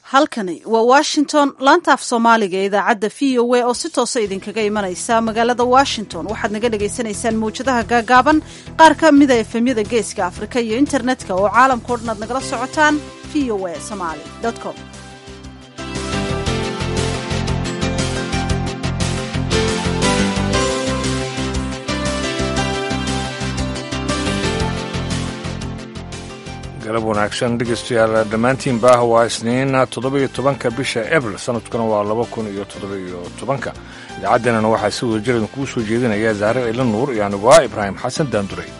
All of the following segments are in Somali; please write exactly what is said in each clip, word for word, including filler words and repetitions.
halkani waa washington laanta af soomaaliga ee idaacadda v o a oo si toosa idinkaga imanaysa magaalada washington waxaad naga dhagaysanaysaan mawjadaha gaagaaban qaar ka mida efemyada geeska afrika iyo internetka oo caalamkao dhan aad nagala socotaan v o a somali com galab wanaagsan dhegeystayaal dhammaantiinba waa isniin toddoba-iyo tobanka bisha abril sanadkuna waa laba kun iyo toddoba-iyo tobanka idaacaddeenana waxaa si wada jiran kuu soo jeedinaya zaare ila nuur iyo anigu ah ibraahim xasan daanduray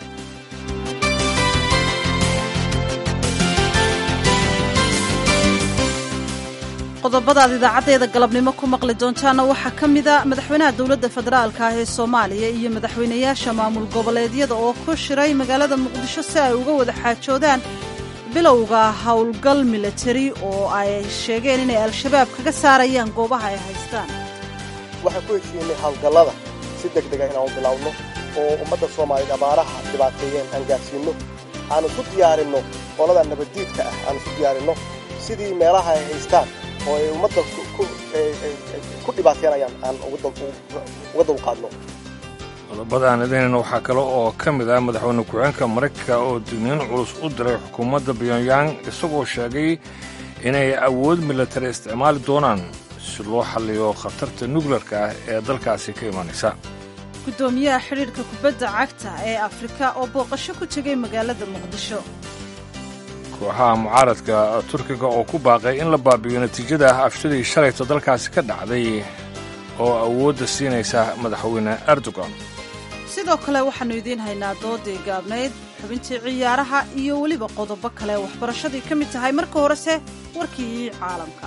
qodobada aad idaacaddeeda galabnimo ku maqli doontaana waxaa ka mida madaxweynaha dowladda federaalka ah ee soomaaliya iyo madaxweynayaasha maamul goboleedyada oo ku shiray magaalada muqdisho si ay uga wada xaajoodaan bilowga howlgal milatari oo ay sheegeen inay al-shabaab kaga saarayaan goobaha ay haystaan waxaan ku heshiinay howlgallada si deg dega inaan u bilowno oo ummadda soomaaliyeed abaaraha dhibaateeyeen aan gaarsiinno aanu ku diyaarinno qolada nabaddiidka ah aanu ku diyaarinno sidii meelaha ay haystaan oo ay ummadda ku dhibaateenayaan aan uga dulqaadno qodobadaan idaynayna waxaa kale oo ka mid ah madaxweyne ku-xigeenka maraykanka oo digniin culus u diray xukuumadda pyongyang isagoo sheegay inay awood milatari isticmaali doonaan si loo xalliyo khatarta nukleerka ah ee dalkaasi ka imanaysa guddoomiyaha xidhiidhka kubadda cagta ee afrika oo booqasho ku tegay magaalada muqdisho kooxaha mucaaradka turkiga oo ku baaqay in la baabi'iyo natiijada afshadii shalayto dalkaasi ka dhacday oo awoodda siinaysa madaxweyne erdogan sidoo kale waxaannu idiin haynaa doodii gaabnayd xubintii ciyaaraha iyo weliba qodobo kale waxbarashadii ka mid tahay marka horese warkii caalamka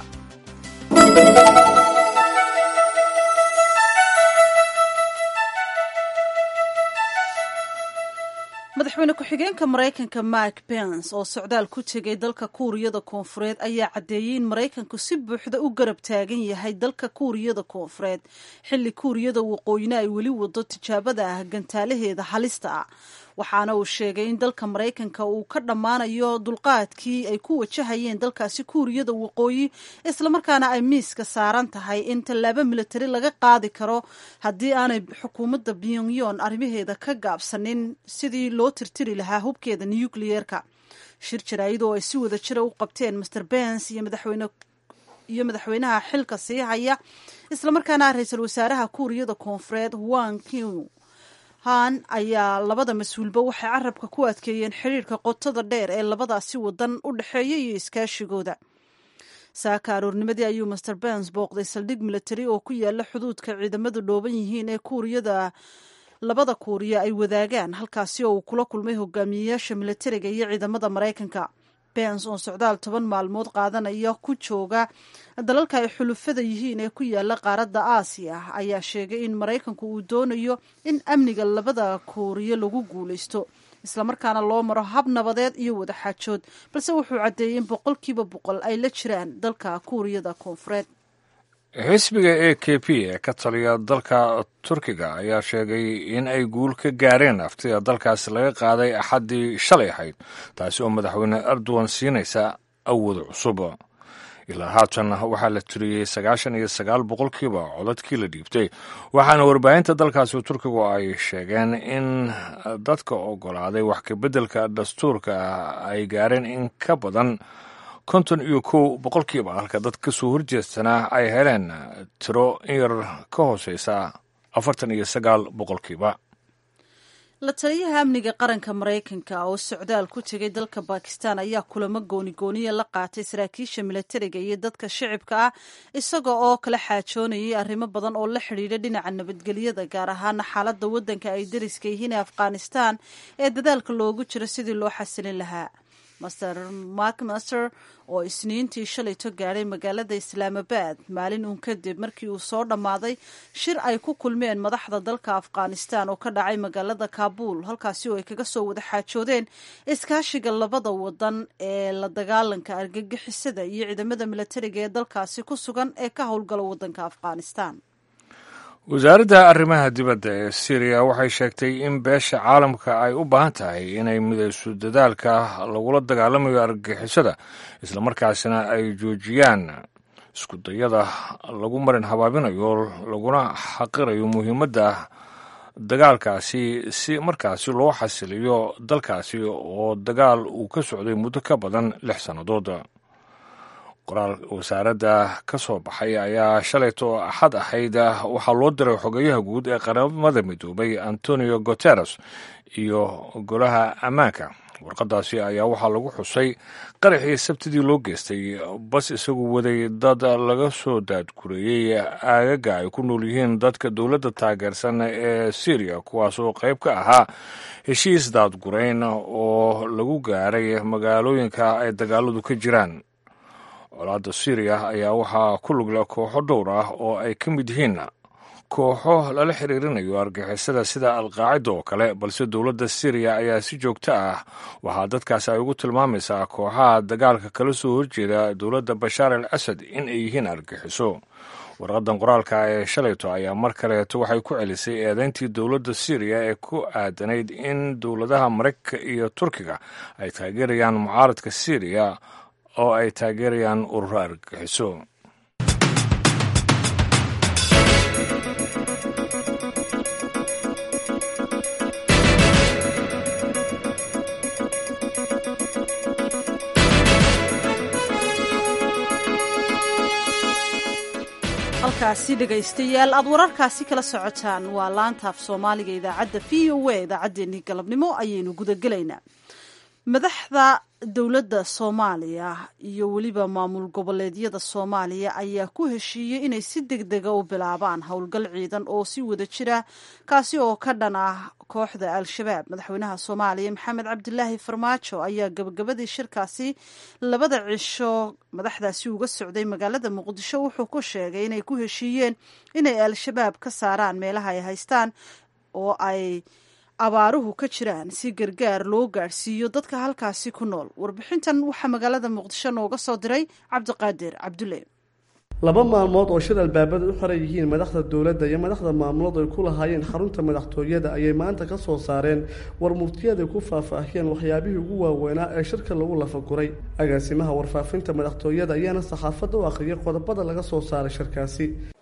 madaxweyne ku-xigeenka maraykanka mike pence oo socdaal ku tegay dalka kuuriyada koonfureed ayaa caddeeyey in maraykanku si buuxda u garab taagan yahay dalka kuuriyada koonfureed xilli kuuriyada waqooyina ay weli wado tijaabada ah gantaalaheeda halista ah waxaana uu sheegay in dalka maraykanka uu ka dhammaanayo dulqaadkii ay ku wajahayeen dalkaasi kuuriyada waqooyi islamarkaana ay miiska saaran tahay in tallaabo milatari laga qaadi karo haddii aanay xukuumadda pyongyong arrimaheeda ka gaabsanin sidii loo tirtiri lahaa hubkeeda nukliyeerka shir jaraa'id oo ay si wada jira u qabteen master pence iyo madaxweyne iyo madaxweynaha xilka sii haya islamarkaana ra-iisul wasaaraha kuuriyada koonfureed wang qiu han ayaa labada mas-uulba waxay carabka ku adkeeyeen xidhiirka qotada dheer ee labadaasi wadan u dhexeeya iyo iskaashigooda saaka aroornimadii ayuu master pence booqday saldhig milatari oo ku yaala xuduudka ciidamadu dhooban yihiin ee kuuriyada labada kuuriya ay wadaagaan halkaasi oo uu kula kulmay hogaamiyeyaasha milatariga iyo ciidamada maraykanka pence oo socdaal toban maalmood qaadanaya ku jooga dalalka ay xulufada yihiin ee ku yaala qaaradda aasiya ayaa sheegay in maraykanku uu doonayo in amniga labada kuuriya lagu guulaysto islamarkaana loo maro hab nabadeed iyo wadaxaajood balse wuxuu caddeeyey in boqolkiiba boqol ay la jiraan dalka kuuriyada koonfureed xisbiga a k p ee ka taliya dalka turkiga ayaa sheegay in ay guul ka gaareen aftida dalkaasi laga qaaday axaddii shalay ahayd taasi oo madaxweyne erdogan siinaysa awood cusub ilaa haatan waxaa la tiriyey sagaashan iyo sagaal boqolkiiba codadkii la dhiibtay waxaana warbaahinta dalkaasi turkigu ay sheegeen in dadka oggolaaday wax kabeddelka dastuurka ay gaareen in ka badan konton iyo kow boqolkiiba halka dad ka soo horjeestana ay heleen tiro in yar ka hooseysa afartan iyo sagaal boqolkiiba la taliyaha amniga qaranka maraykanka oo socdaal ku tegay dalka bakistan ayaa kulamo goonigooniya la qaatay saraakiisha milatariga iyo dadka shicibka ah isaga oo kala xaajoonayay arrimo badan oo la xidhiidha dhinaca nabadgelyada gaar ahaana xaaladda waddanka ay dariska yihiin ee afghanistan ee dadaalka loogu jiro sidii loo xasilin lahaa master macmaster oo isniintii shalayto gaadhay magaalada islaamabad maalin uun kadib markii uu soo dhammaaday shir ay ku kulmeen madaxda dalka afghanistan oo ka dhacay magaalada kaabul halkaasi oo ay kaga soo wada xaajoodeen iskaashiga labada wadan ee la dagaalanka argagixisada iyo ciidamada milatariga ee dalkaasi ku sugan ee ka howlgala wadanka afghanistan wasaaradda arrimaha dibadda ee syriya waxay sheegtay in beesha caalamka ay u baahan tahay inay midayso dadaalka lagula dagaalamayo argagixisada islamarkaasina ay joojiyaan iskudayada lagu marin habaabinayo laguna xaqirayo muhiimadda dagaalkaasi si markaasi loo xasiliyo dalkaasi oo dagaal uu ka socday muddo ka badan lix sannadood. qoraal wasaaradda ka soo baxay ayaa shalayto axad ahayd waxaa loo diray xogayaha guud ee qaramada midoobay antonio guteres iyo golaha ammaanka. warqadaasi ayaa waxaa lagu xusay qaraxii sabtidii loo geystay bas isagu waday dad laga soo daadgureeyey aagaga ay ku nool yihiin dadka dowladda taageersan ee syriya kuwaas oo qayb ka ahaa heshiis daadgurayn oo lagu gaaray magaalooyinka ay dagaaladu ka jiraan. colaadda syriya ayaa waxaa ku lugla kooxo dhowr ah oo ay ka mid yihiin kooxo lala xiriirinayo argixisada sida alqaacida oo kale, balse dowladda syriya ayaa si joogto ah waxaa dadkaasi ay ugu tilmaamaysaa kooxaha dagaalka kala soo horjeeda dowladda bashaar al asad in ay yihiin argixiso. warqadan qoraalka ee shalayto ayaa mar kaleeto waxay ku celisay eedeyntii dowladda syriya ee ku aadanayd in dowladaha maraykanka iyo turkiga ay taageerayaan mucaaradka syriya oo ay taageerayaan ururo argagixiso. halkaasi dhegaystayaal aad wararkaasi kala socotaan waa laanta af soomaaliga idaacadda v o a idaacaddeenii galabnimo ayaynu gudagelaynaa. madaxda dowladda soomaaliya iyo weliba maamul goboleedyada soomaaliya ayaa ku heshiiyey inay si degdega u bilaabaan howlgal ciidan oo si wada jira kaasi oo ka dhan ah kooxda al-shabaab. madaxweynaha soomaaliya maxamed cabdilaahi farmaajo ayaa gabagabadii shirkaasi labada cisho madaxdaasi uga socday magaalada muqdisho wuxuu ku sheegay inay ku heshiiyeen inay al-shabaab ka saaraan meelaha ay haystaan oo ay abaaruhu ka jiraan si gargaar loo gaadhsiiyo dadka halkaasi ku nool. warbixintan waxaa magaalada muqdisho nooga soo diray cabdiqaadir cabdulle. laba maalmood oo shir albaabada u xiran yihiin madaxda dowladda iyo madaxda maamulada ay ku lahaayeen xarunta madaxtooyada ayay maanta ka soo saareen war muftiyaed ay ku faahfaahiyeen waxyaabihii ugu waaweynaa ee shirka lagu lafaguray. agaasimaha warfaafinta madaxtooyada ayaana saxaafadda u akhriyay qodobada laga soo saaray shirkaasi.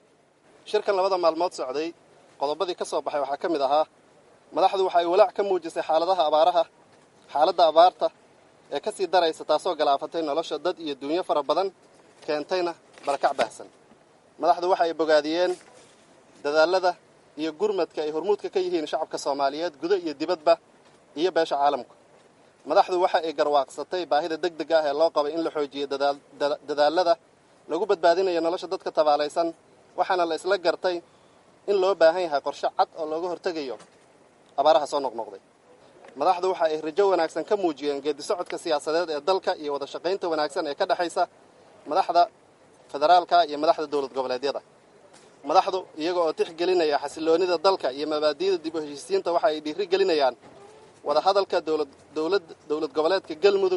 shirkan labada maalmood socday qodobadii ka soo baxay waxaa ka mid ahaa madaxdu waxay walaac ka muujisay xaaladaha abaaraha xaaladda abaarta ee ka sii daraysa taasoo galaafatay nolosha dad iyo dunyo fara badan keentayna barakac baahsan. madaxdu waxa ay bogaadiyeen dadaalada iyo gurmadka ay hormuudka ka yihiin shacabka soomaaliyeed gudo iyo dibadba iyo beesha caalamku. madaxdu waxa ay garwaaqsatay baahida degdega ah ee loo qabo in la xoojiyo dadaalada lagu badbaadinayo nolosha dadka tabaalaysan, waxaana la isla gartay in loo baahan yahay qorshe cad oo looga hortegayo abaaraha soo noqnoqday. madaxdu waxa ay rajo wanaagsan ka muujiyeen geedi socodka siyaasadeed ee dalka iyo wada shaqaynta wanaagsan ee ka dhexaysa madaxda federaalka iyo madaxda dowlad goboleedyada. madaxdu iyaga oo tixgelinaya xasiloonida dalka iyo mabaadi'da dib u heshiisiinta waxa ay dhiiri gelinayaan wada hadalka dowlad dowlad dowlad goboleedka galmudug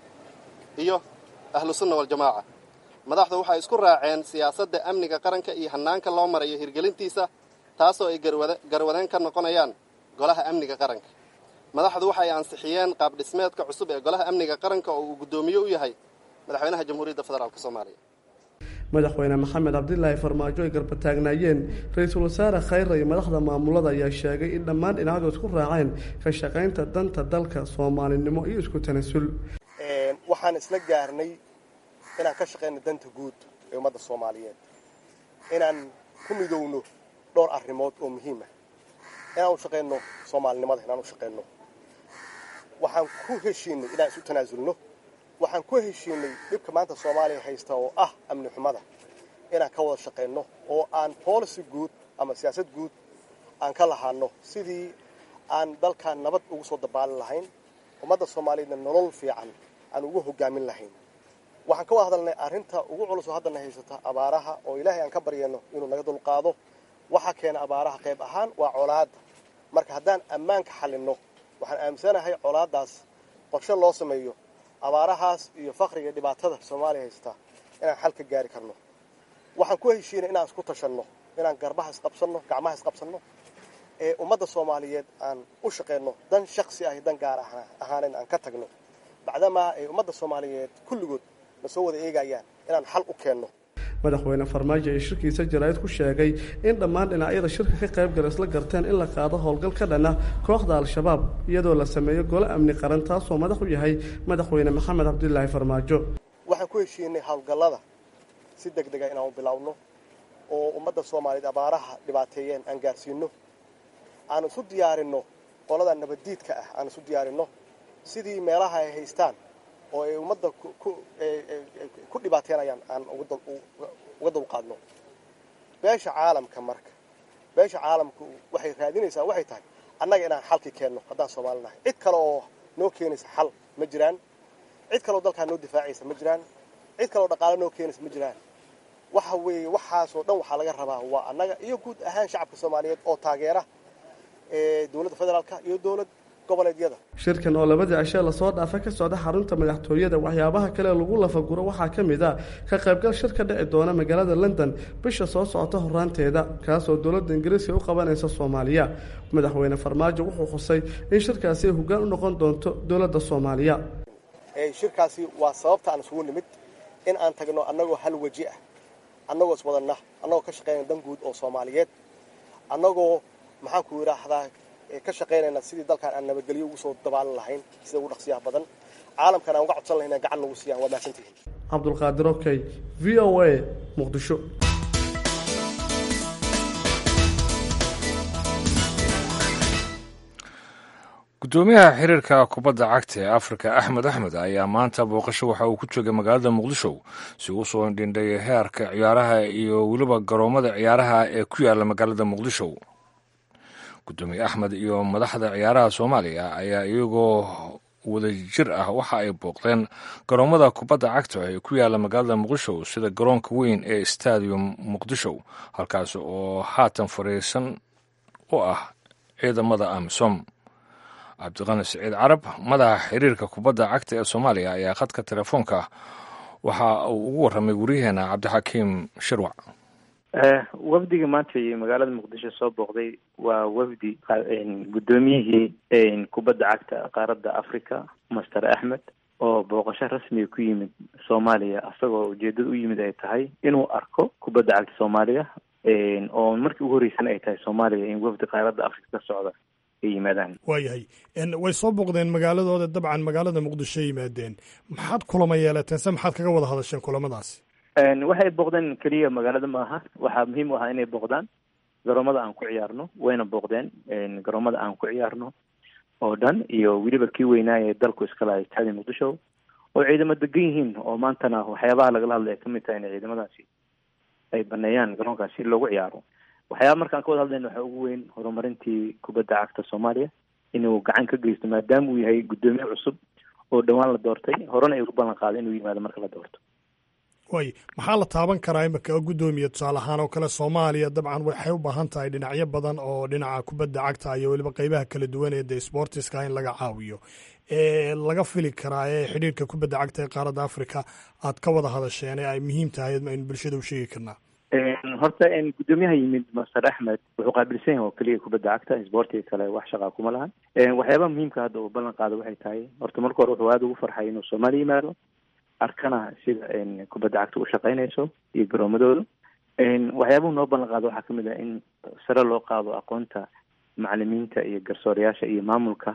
iyo ahlu sunna wal jamaaca. madaxdu waxay isku raaceen siyaasadda amniga qaranka iyo hanaanka loo marayo hirgelintiisa taasoo ay garwadeen ka noqonayaan golaha amniga qaranka. madaxdu waxay ansixiyeen qaab dhismeedka cusub ee golaha amniga qaranka oo uu guddoomiye u yahay madaxweynaha jamhuuriyadda federaalk soomaaliya. madaxweyne maxamed cabdilaahi farmaajo ay garba taagnaayeen ra-iisul wasaare khayre iyo madaxda maamulada ayaa sheegay in dhammaan dhinacdu isku raaceen ka shaqaynta danta dalka, soomaalinimo iyo isku tanasul. waxaan isla gaarnay inaan ka shaqayno danta guud ee ummadda soomaaliyeed, inaan ku midowno dhowr arrimood oo muhiim ah, inaan u shaqayno soomaalinimada, inaan u shaqayno. waxaan ku heshiinay inaan isu tanaasulno. waxaan ku heshiinay dhibka maanta soomaaliya haysta oo ah amni xumada inaan ka wada shaqayno oo aan policy guud ama siyaasad guud aan ka lahaano sidii aan dalkan nabad ugu soo dabaalin lahayn, ummadda soomaaliyeedna nolol fiican aan ugu hogaamin lahayn. waxaan ka wada hadalnay arrinta ugu culus oo haddana haysata abaaraha oo ilaahay aan ka baryano inuu naga dulqaado. waxaa keena abaaraha qayb ahaan waa colaadda. marka haddaan ammaanka xalinno waxaan aaminsanahay colaaddaas qorshe loo sameeyo abaarahaas iyo faqriga dhibaatada soomaaliya haysta inaan xal ka gaari karno. waxaan ku heshiinay inaan isku tashanno inaan garbaha isqabsanno gacmaha isqabsanno ee ummadda soomaaliyeed aan u shaqayno dan shaksi ah dan gaar ahaaneyn aan ka tagno bacdamaa ay ummadda soomaaliyeed kulligood na soo wada eegayaan inaan xal u keenno madaxweyne farmaajo ee shirkiisa jaraa'id ku sheegay in dhammaan dhinacyada shirka ka qayb gala isla garteen in la qaado howlgal ka dhana kooxda al-shabaab iyadoo la sameeyo gole amni qaran taasoo madax u yahay madaxweyne maxamed cabdilaahi farmaajo waxaan ku heshiinay howlgallada si deg dega inaan u bilowno oo ummadda soomaaliyeed abaaraha dhibaateeyeen aan gaarsiino aan isu diyaarinno qolada nabaddiidka ah aan isu diyaarinno sidii meelaha ay haystaan oo ay ummadda ku dhibaateenayaan aan uga dulqaadno beesha caalamka marka beesha caalamku waxay raadinaysaa waxay tahay annaga inaan xalki keenno haddaan Soomaali nahay cid kale oo noo keenaysa xal ma jiraan cid kale oo dalka noo difaacaysa ma jiraan cid kale oo dhaqaale noo keenaysa ma jiraan waxa weeye waxaas oo dhan waxa laga rabaa waa annaga iyo guud ahaan shacabka Soomaaliyeed oo taageera ee dawladda federaalka iyo dawlad goboleedyada shirkan oo labadii cisho la soo dhaafay ka socda xarunta madaxtooyada waxyaabaha kale lagu lafaguro waxaa ka mid ah ka qaybgal shirka dhici doona magaalada London bisha soo socota horaanteeda kaas oo dawladda Ingiriiska u qabanaysa Soomaaliya madaxweyne Farmaajo wuxuu xusay in shirkaasi hoggaan u noqon doonto dawladda Soomaaliya ee shirkaasi waa sababta aan isugu nimid in aan tagno annagoo hal waji ah annagoo iswadana annagoo ka shaqeynayna dan guud oo Soomaaliyeed annagoo maxaan ku yiraahdaa ka shaqeynayna sidii dalkan aan nabadgelyo ugu soo dabaalan lahayn sida ugu dhaqsiyaha badan caalamkana aan uga codsan lahayn gacan nagu siiyaan waa maasantihiin Cabdulqaadir Okay V O A Muqdisho gudoomiyaha xiriirka kubadda cagta ee Afrika Axmed Axmed ayaa maanta booqasho waxa uu ku joogay magaalada Muqdisho si uu soo dhindhay heerka ciyaaraha iyo waliba garoomada ciyaaraha ee ku yaala magaalada Muqdisho gudoomiye Axmed iyo madaxda ciyaaraha Soomaaliya ayaa iyagoo wada jir ah waxa ay booqdeen garoomada kubadda cagta ee ku yaala magaalada Muqdisho sida garoonka weyn ee Stadium Muqdisho halkaas oo haatan fariisan u ah ciidamada AMISOM cabdiqani Saciid Carab madaxa xiriirka kubadda cagta ee Soomaaliya ayaa khadka telefoonka waxa uu ugu warramay wariyaheena Cabdixakiim Shirwac wafdiga maanta iyo magaalada Muqdisho soo booqday waa wafdi gudoomiyihii kubadda cagta qaaradda Afrika Master Axmed oo booqasho rasmi ku yimid Soomaaliya asagoo ujeedada u yimid ay tahay inuu arko kubadda cagta Soomaaliya oo markii ugu horreysay ay tahay Soomaaliya in wafdi qaaradda Afrika ka socda waayahay way soo booqdeen magaaladooda dabcan magaalada Muqdisho yimaadeen maxaad kulama yeelateen se maxaad kaga wada hadasheen kulamadaasi waxay booqdeen keliya magaalada maaha waxaa muhiim u ahaa inay booqdaan garoomada aan ku ciyaarno wayna booqdeen garoomada aan ku ciyaarno oo dhan iyo weliba kii weynaaye dalku iska lahay Stadium Muqdisho oo ciidamo degan yihiin oo maantana waxyaabaha lagala hadlay ka mid tahay in ciidamadaasi ay baneeyaan garoonkaasi si loogu ciyaaro waxyaaba markaan ka wada hadlayna waxaa ugu weyn horumarintii kubadda cagta Soomaaliya inuu gacan ka geysto maadaama uu yahay gudoomiye cusub oo dhawaan la doortay horena ay ugu ballan qaaday inuu yimaado marka la doorto way maxaa la taaban karaa imika gudoomiye tusaale ahaan oo kale Soomaaliya dabcan waxay u baahan tahay dhinacyo badan oo dhinaca kubadda cagta iyo waliba qaybaha kala duwan ee sportiska in laga caawiyo ee laga fili karaa ee xiriirka kubadda cagta ee qaaradda Afrika aad ka wada hadasheen ee ay muhiim tahay in bulshada u sheegi karnaa horta in gudoomiyaha yimid Master Axmed wuxuu qaabilsan yahay oo kaliya kubadda cagta sportiga kale wax shaqo kuma lahan waxyaabaha muhiimka hadda uu ballan qaado waxay tahay horta marka hore wuxuu aad ugu farxay inuu Soomaaliya yimaado arkana sida kubadda cagta u shaqeynayso iyo garoomadooda waxyaabaha noo ballan qaado waxaa kamid ah in sare loo qaado aqoonta macallimiinta iyo garsoorayaasha iyo maamulka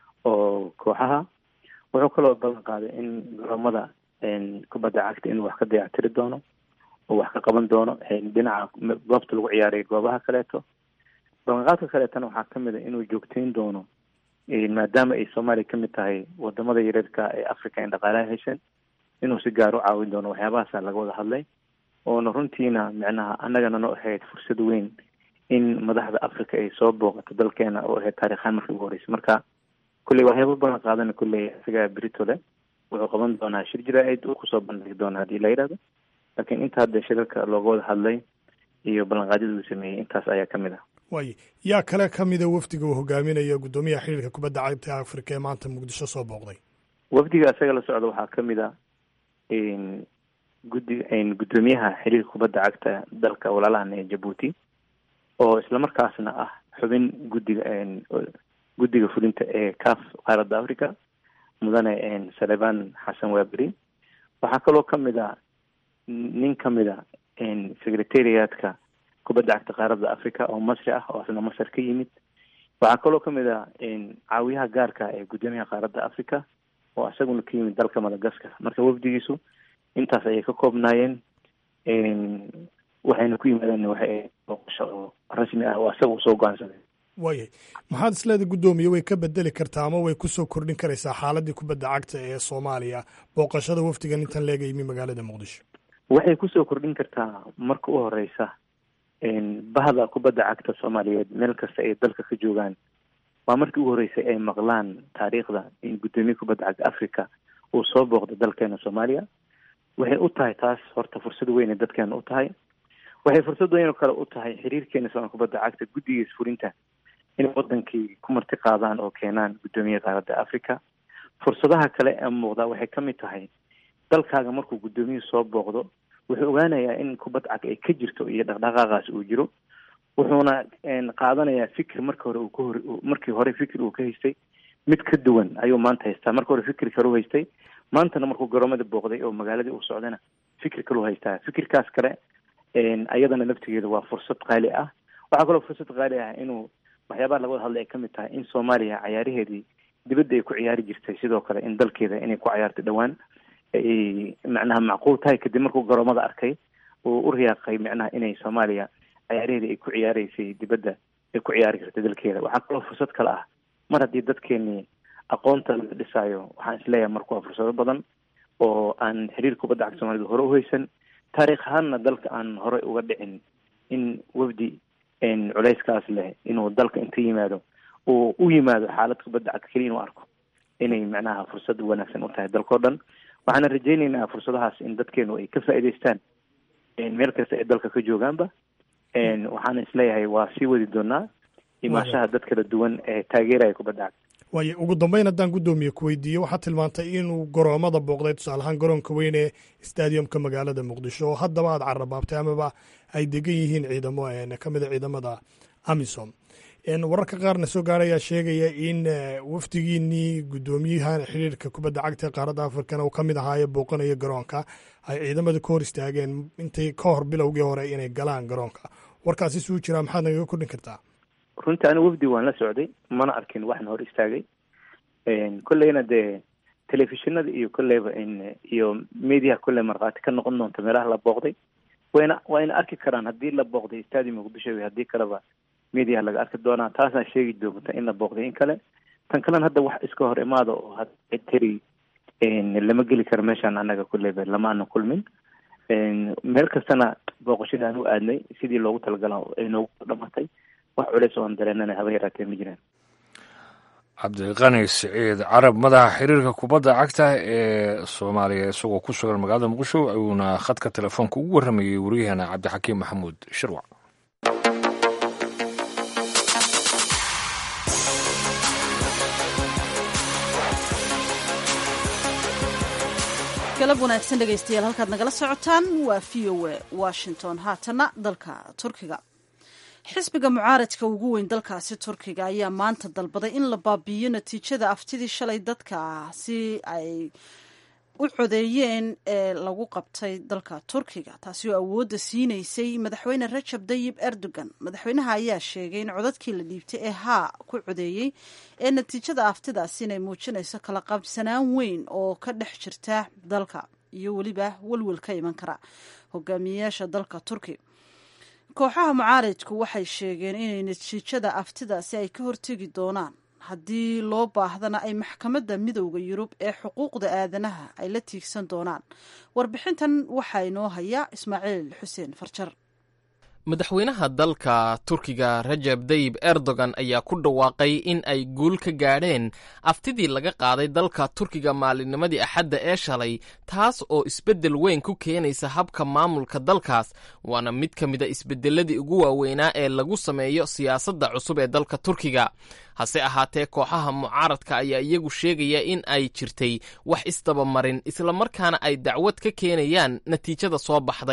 oo kooxaha wuxuu kaloo ballan qaaday in garoomada kubadda cagta inuu wax ka dayactiri doono oo wax ka qaban doono dhinaca goobta lagu ciyaaray goobaha kaleeto ballanqaadka kaleetana waxaa kamid ah inuu joogteyn doono maadaama ay Soomaaliya ka mid tahay wadamada yareedka ee Afrika in dhaqaalaha haysan inuu si gaar u caawin doono waxyaabahaasa laga wada hadlay oona runtiina micnaha annagana noo ahayd fursad weyn in madaxda Afrika ay soo booqato dalkeena oo ahayd taariikhaan markii ugu horreysay marka kulley waxyaaba ballan qaadana kulley isaga Britole wuxuu qaban doonaa shir jiraa'id uu kusoo bandhigi doona haddii la yidhaahdo laakiin inta hadda shirarka looga wada hadlay iyo ballanqaadyada uu sameeyey intaas ayaa ka mid ah way yaa kale ka mida wafdiga uu hogaaminayo gudoomiyaha xiriirka kubadda cagta Afrika ee maanta Muqdisho soo booqday wafdiga isaga la socda waxaa ka mid ah gudi gudoomiyaha xiriirka kubadda cagta dalka walaalahan ee Djibouti oo islamarkaasna ah xubin guddiga guddiga fulinta ee caf qaaradda africa mudane saleban xasan waaberi. waxaa kaloo kamid a nin kamid a secretariatka kubadda cagta qaaradda africa oo masri ah oo asna masar ka yimid. waxaa kaloo kamid a caawiyaha gaarka ee guddoomiyaha qaaradda africa oo isaguna ka yimid dalka Madagascar. marka wafdigiisu intaas ayay ka koobnaayeen, waxayna ku yimaadeen waxay oo rasmi ah oo isaga soo go'aansaday. waayahay, maxaad isleedahay guddoomiye way ka bedeli kartaa ama way kusoo kordhin karaysaa xaaladii kubadda cagta ee Soomaaliya booqashada wafdigan intan leega yimi magaalada Muqdisho? waxay kusoo kordhin kartaa marka u horeysa bahda kubadda cagta Soomaaliyeed meel kasta ay dalka ka joogaan. waa markii ugu horeysay ay maqlaan taariikhda in guddoomiye kubadda cagta Africa uu soo booqdo dalkeena Soomaaliya. waxay u tahay taas horta fursad weyn dadkeena u tahay. waxay fursad weyn kale u tahay xiriirkeena Soomaaliya kubadda cagta guddigiisa fulinta in wadankii ku marti qaadaan oo keenaan guddoomiyaha qaaradda Africa. fursadaha kale ee muuqda waxay ka mid tahay dalkaaga markuu guddoomiyuhu soo booqdo wuxuu ogaanayaa in kubad cag ay ka jirto iyo dhaqdhaqaaqaas uu jiro. wuxuuna qaadanayaa fikir marka hore uu ka hor markii hore fikir uu ka haystay mid ka duwan ayuu maanta haystaa. marka hore fikir kale u haystay, maantana markuu garoomada booqday oo magaaladii uu socdana fikir kale u haystaa. fikirkaas kale ayadana laftigeeda waa fursad qaali ah. waxaa kaloo fursad qaali ah inuu waxyaabaha laga wada hadlay ay kamid tahay in Soomaaliya cayaaraheedii dibadda ay ku ciyaari jirtay sidoo kale in dalkeeda inay ku ciyaarto dhawaan ay macnaha macquul tahay kadib markuu garoomada arkay uu u riyaaqay macnaha inay Soomaaliya ciyaaraheedii ay ku ciyaaraysay dibadda ay ku ciyaari kartay dalkeeda. waxaa kaloo fursad kale ah mar haddii dadkeenii aqoonta laga dhisaayo, waxaan isleeyahay marka waa fursado badan oo aan xiriir kubadda cagta Soomaalida hore u haysan. taariikh ahaanna dalka aan hore uga dhicin in wafdi culeyskaas leh inuu dalka inta yimaado uu u yimaado xaalad kubadda cagta keliya inuu arko inay macnaha fursad wanaagsan u tahay dalkao dhan. waxaana rajaynaynaa fursadahaas in dadkeenu ay ka faa'iidaystaan meel kasta ay dalka ka joogaanba. waxaana isleeyahay waa sii wadi doonaa imaashaha dad kala duwan ee taageeraya kubadda cagta. waayo ugu dambeyn haddaan guddoomiye ku weydiiyo, waxaad tilmaantay inuu garoomada booqday tusaale ahaan garoonka weyn ee stadiumka magaalada Muqdisho oo haddaba aad carrabaabtay amaba ay degan yihiin ciidamo ka mid a ciidamada Amisom. wararka qaarna soo gaadhay ayaa sheegaya in wafdigiinii guddoomiyahan xiriirka kubadda cagta ee qaaradda Afrikana uu ka mid ahaaye booqanaya garoonka ay ciidamada ka hor istaageen intay ka hor bilowgii hore inay galaan garoonka. warkaasi suu jiraa, maxaad nagaga kordhin kartaa? runtii anigu wafdi waan la socday, mana arkin waxna hor istaagay. kolleyna dee telefishinada iyo kolleyba iyo mediaha kolley markhaati ka noqon doonta meelaha la booqday. wayna wayna arki karaan haddii la booqday stadium Muqdisho iyo haddii kaleba mediaha laga arki doonaa. taasaan sheegi doonta in la booqday in kale. tan kalena hadda wax iska hor imaado oo hadteri lama geli karo meeshaan annaga kolleyba lama aana kulmin. meel kastana booqashada aan u aadnay sidii loogu talagala ay noogu dhamatay. wax culeys oo aan dareenana haba yaraatee ma jiraan. cabdiqani siciid carab, madaxa xiriirka kubadda cagta ee Soomaaliya isagoo ku sugan magaalada Muqdisho ayuuna khadka telefoonka ugu warramayay wariyahana Cabdixakiim Maxamuud Shirwac. galab wanaagsan dhegaystayaal, halkaad nagala socotaan waa v o a Washington. haatana dalka Turkiga, xisbiga mucaaradka ugu weyn dalkaasi Turkiga ayaa maanta dalbaday in la baabi'iyo natiijada aftidii shalay dadka si ay u codeeyeen ee lagu qabtay dalka Turkiga, taasi oo awoodda siinaysay madaxweyne Recep Tayyip Erdogan. madaxweynaha ayaa sheegay in codadkii la dhiibtay ee haa ku codeeyey ee natiijada aftidaasi inay muujinayso kala qaybsanaan weyn oo ka dhex jirta dalka iyo weliba welwel ka iman kara hogaamiyayaasha dalka Turkiga. kooxaha mucaaradku waxay sheegeen inay natiijada aftidaasi ay ka hortegi doonaan haddii loo baahdana ay maxkamadda midowda Yurub ee xuquuqda aadanaha ay la tiigsan doonaan. warbixintan waxaa inoo haya Ismaaciil Xuseen Farjar. madaxweynaha dalka Turkiga Recep Tayyip Erdogan ayaa ku dhawaaqay in ay guul ka gaadheen aftidii laga qaaday dalka Turkiga maalinnimadii Axadda ee shalay, taas oo isbeddel weyn ku keenaysa habka maamulka dalkaas. waana mid ka mid a isbeddeladii ugu waaweynaa ee lagu sameeyo siyaasadda cusub ee dalka Turkiga. hase ahaatee kooxaha mucaaradka ayaa iyagu sheegaya in ay jirtay wax isdabamarin islamarkaana ay dacwad ka keenayaan natiijada soo baxday.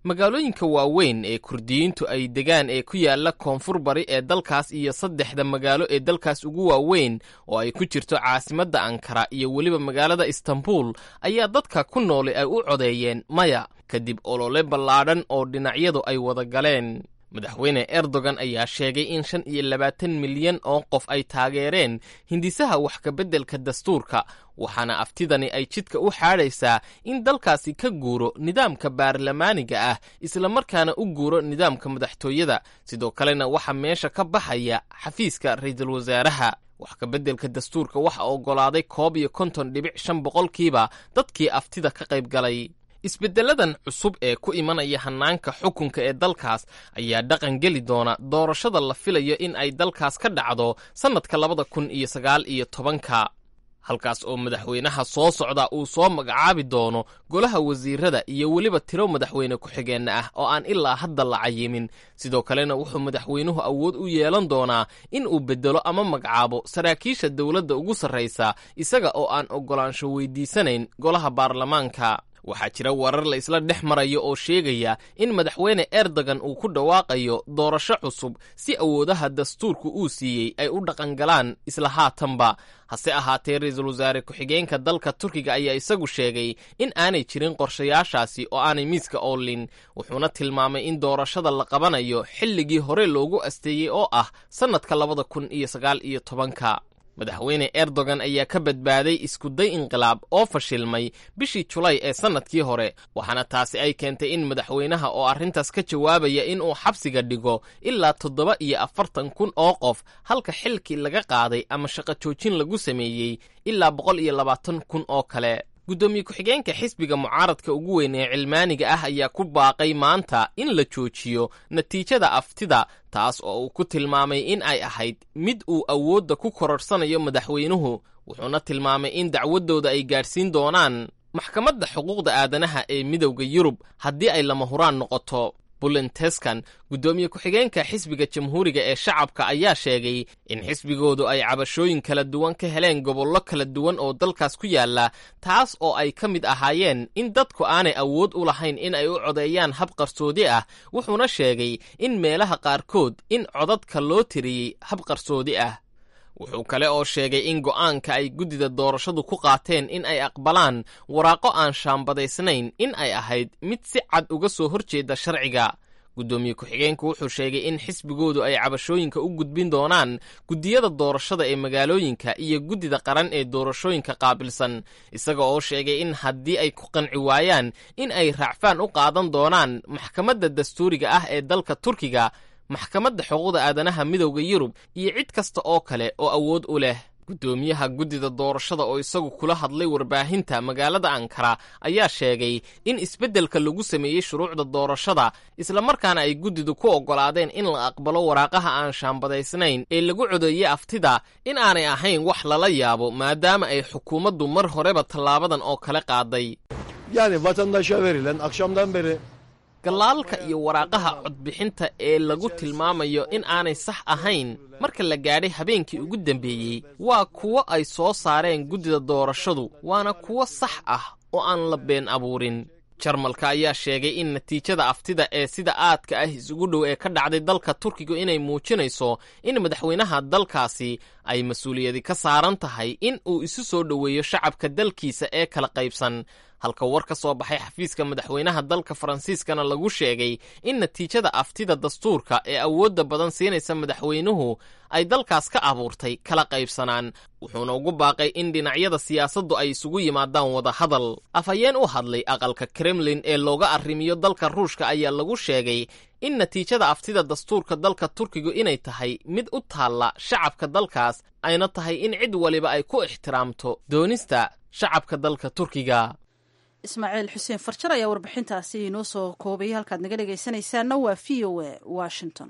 magaalooyinka waaweyn ee kurdiyiintu ay degaan ee ku yaala koonfur bari ee dalkaas iyo saddexda magaalo ee dalkaas ugu waaweyn oo ay ku jirto caasimadda ankara iyo weliba magaalada istanbul ayaa dadka ku nooli ay u codeeyeen maya kadib olole ballaadhan oo dhinacyadu ay wada galeen. madaxweyne erdogan ayaa sheegay in shan iyo labaatan milyan oo qof ay taageereen hindisaha wax ka beddelka dastuurka, waxaana aftidani ay jidka u xaadhaysaa in dalkaasi ka guuro nidaamka baarlamaaniga ah islamarkaana u guuro nidaamka madaxtooyada. sidoo kalena waxaa meesha ka baxaya xafiiska ra'iisul wasaaraha. wax ka beddelka dastuurka waxa oggolaaday koob iyo konton dhibic shan boqolkiiba dadkii aftida ka qayb galay. isbeddeladan cusub ee ku imanaya hannaanka xukunka ee dalkaas ayaa dhaqan geli doona doorashada la filayo in ay dalkaas ka dhacdo sannadka labada kun iyo sagaal iyo tobanka, halkaas oo madaxweynaha soo socda uu soo magacaabi doono golaha wasiirada iyo weliba tiro madaxweyne ku-xigeenna ah oo aan ilaa hadda la cayimin. sidoo kalena wuxuu madaxweynuhu awood u yeelan doonaa in uu beddelo ama magacaabo saraakiisha dowladda ugu sarraysa isaga oo aan oggolaansho weydiisanayn golaha baarlamaanka. waxaa jira warar la isla dhex marayo oo sheegaya in madaxweyne erdogan uu ku dhawaaqayo doorasho cusub si awoodaha dastuurku uu siiyey ay u dhaqangalaan isla haatanba. hase ahaatee ra'iisul wasaare ku-xigeenka dalka turkiga ayaa isagu sheegay in aanay jirin qorshayaashaasi oo aanay miiska oolin, wuxuuna tilmaamay in doorashada la qabanayo xilligii hore loogu asteeyey oo ah sannadka labada kun iyo sagaal iyo tobanka. madaxweyne erdogan ayaa ka badbaaday iskuday inqilaab oo fashilmay bishii Julaay ee sannadkii hore, waxaana taasi ay keentay in madaxweynaha oo arrintaas ka jawaabaya in uu xabsiga dhigo ilaa toddoba iyo afartan kun oo qof, halka xilkii laga qaaday ama shaqo joojin lagu sameeyey ilaa boqol iyo labaatan kun oo kale. guddoomiye ku-xigeenka xisbiga mucaaradka ugu weyn ee cilmaaniga ah ayaa ku baaqay maanta in la joojiyo natiijada aftida, taas oo uu ku tilmaamay in ay ahayd mid uu awoodda ku kororsanayo madaxweynuhu, wuxuuna tilmaamay in dacwaddooda ay gaadhsiin doonaan maxkamadda xuquuqda aadanaha ee midowda Yurub haddii ay lama huraan noqoto. bulenteskan guddoomiye ku-xigeenka xisbiga jamhuuriga ee shacabka ayaa sheegay in xisbigoodu ay cabashooyin kala duwan ka heleen gobollo kala duwan oo dalkaas ku yaala, taas oo ay ka mid ahaayeen in dadku aanay awood u lahayn in ay u codeeyaan hab qarsoodi ah, wuxuuna sheegay in meelaha qaarkood in codadka loo tiriyey hab qarsoodi ah. wuxuu kale oo sheegay in go'aanka ay guddida doorashadu ku qaateen in ay aqbalaan waraaqo aan shaambadaysnayn in ay ahayd mid si cad uga soo horjeeda sharciga. guddoomiye ku-xigeenku wuxuu sheegay in xisbigoodu ay cabashooyinka u gudbin doonaan guddiyada doorashada ee magaalooyinka iyo guddida qaran ee doorashooyinka qaabilsan, isaga oo sheegay in haddii ay ku qanci waayaan in ay raacfaan u qaadan doonaan maxkamadda dastuuriga ah ee dalka Turkiga, maxkamadda xuquuqda aadanaha midowda Yurub iyo cid kasta oo kale oo awood u leh. guddoomiyaha guddida doorashada oo isagu kula hadlay warbaahinta magaalada Ankara ayaa sheegay in isbeddelka lagu sameeyey shuruucda doorashada islamarkaana ay guddidu ku oggolaadeen in la aqbalo waraaqaha aan shaambadaysnayn ee lagu codeeyey aftida in aanay ahayn wax lala yaabo maadaama ay xukuumaddu mar horeba tallaabadan oo kale qaaday. yani vatandaşa verilen akşamdan beri galaalka iyo waraaqaha codbixinta ee lagu tilmaamayo in aanay sax ahayn marka la gaadhay habeenkii ugu dambeeyey waa kuwo ay soo saareen guddida doorashadu, waana kuwo sax ah oo aan la been abuurin. jarmalka ayaa sheegay in natiijada aftida ee sida aadka ah isugu dhow ee ka dhacday dalka Turkiga inay muujinayso in madaxweynaha dalkaasi ay mas-uuliyadi ka saaran tahay in uu isu soo dhoweeyo shacabka dalkiisa ee kala qaybsan, halka war ka soo baxay xafiiska madaxweynaha dalka Faransiiskana lagu sheegay in natiijada aftida dastuurka ee awoodda badan siinaysa madaxweynuhu ay dalkaas ka abuurtay kala qaybsanaan, wuxuuna ugu baaqay in dhinacyada siyaasaddu ay isugu yimaadaan wada hadal. afhayeen u hadlay aqalka Kremlin ee looga arrimiyo dalka Ruushka ayaa lagu sheegay in natiijada aftida dastuurka dalka Turkiga inay tahay mid u taalla shacabka dalkaas, ayna tahay in cid waliba ay ku ixtiraamto doonista shacabka dalka Turkiga. ismaaciil xuseen farjar ayaa warbixintaasi inoo soo koobaya. halkaad naga dhegaysanaysaana waa v o a Washington.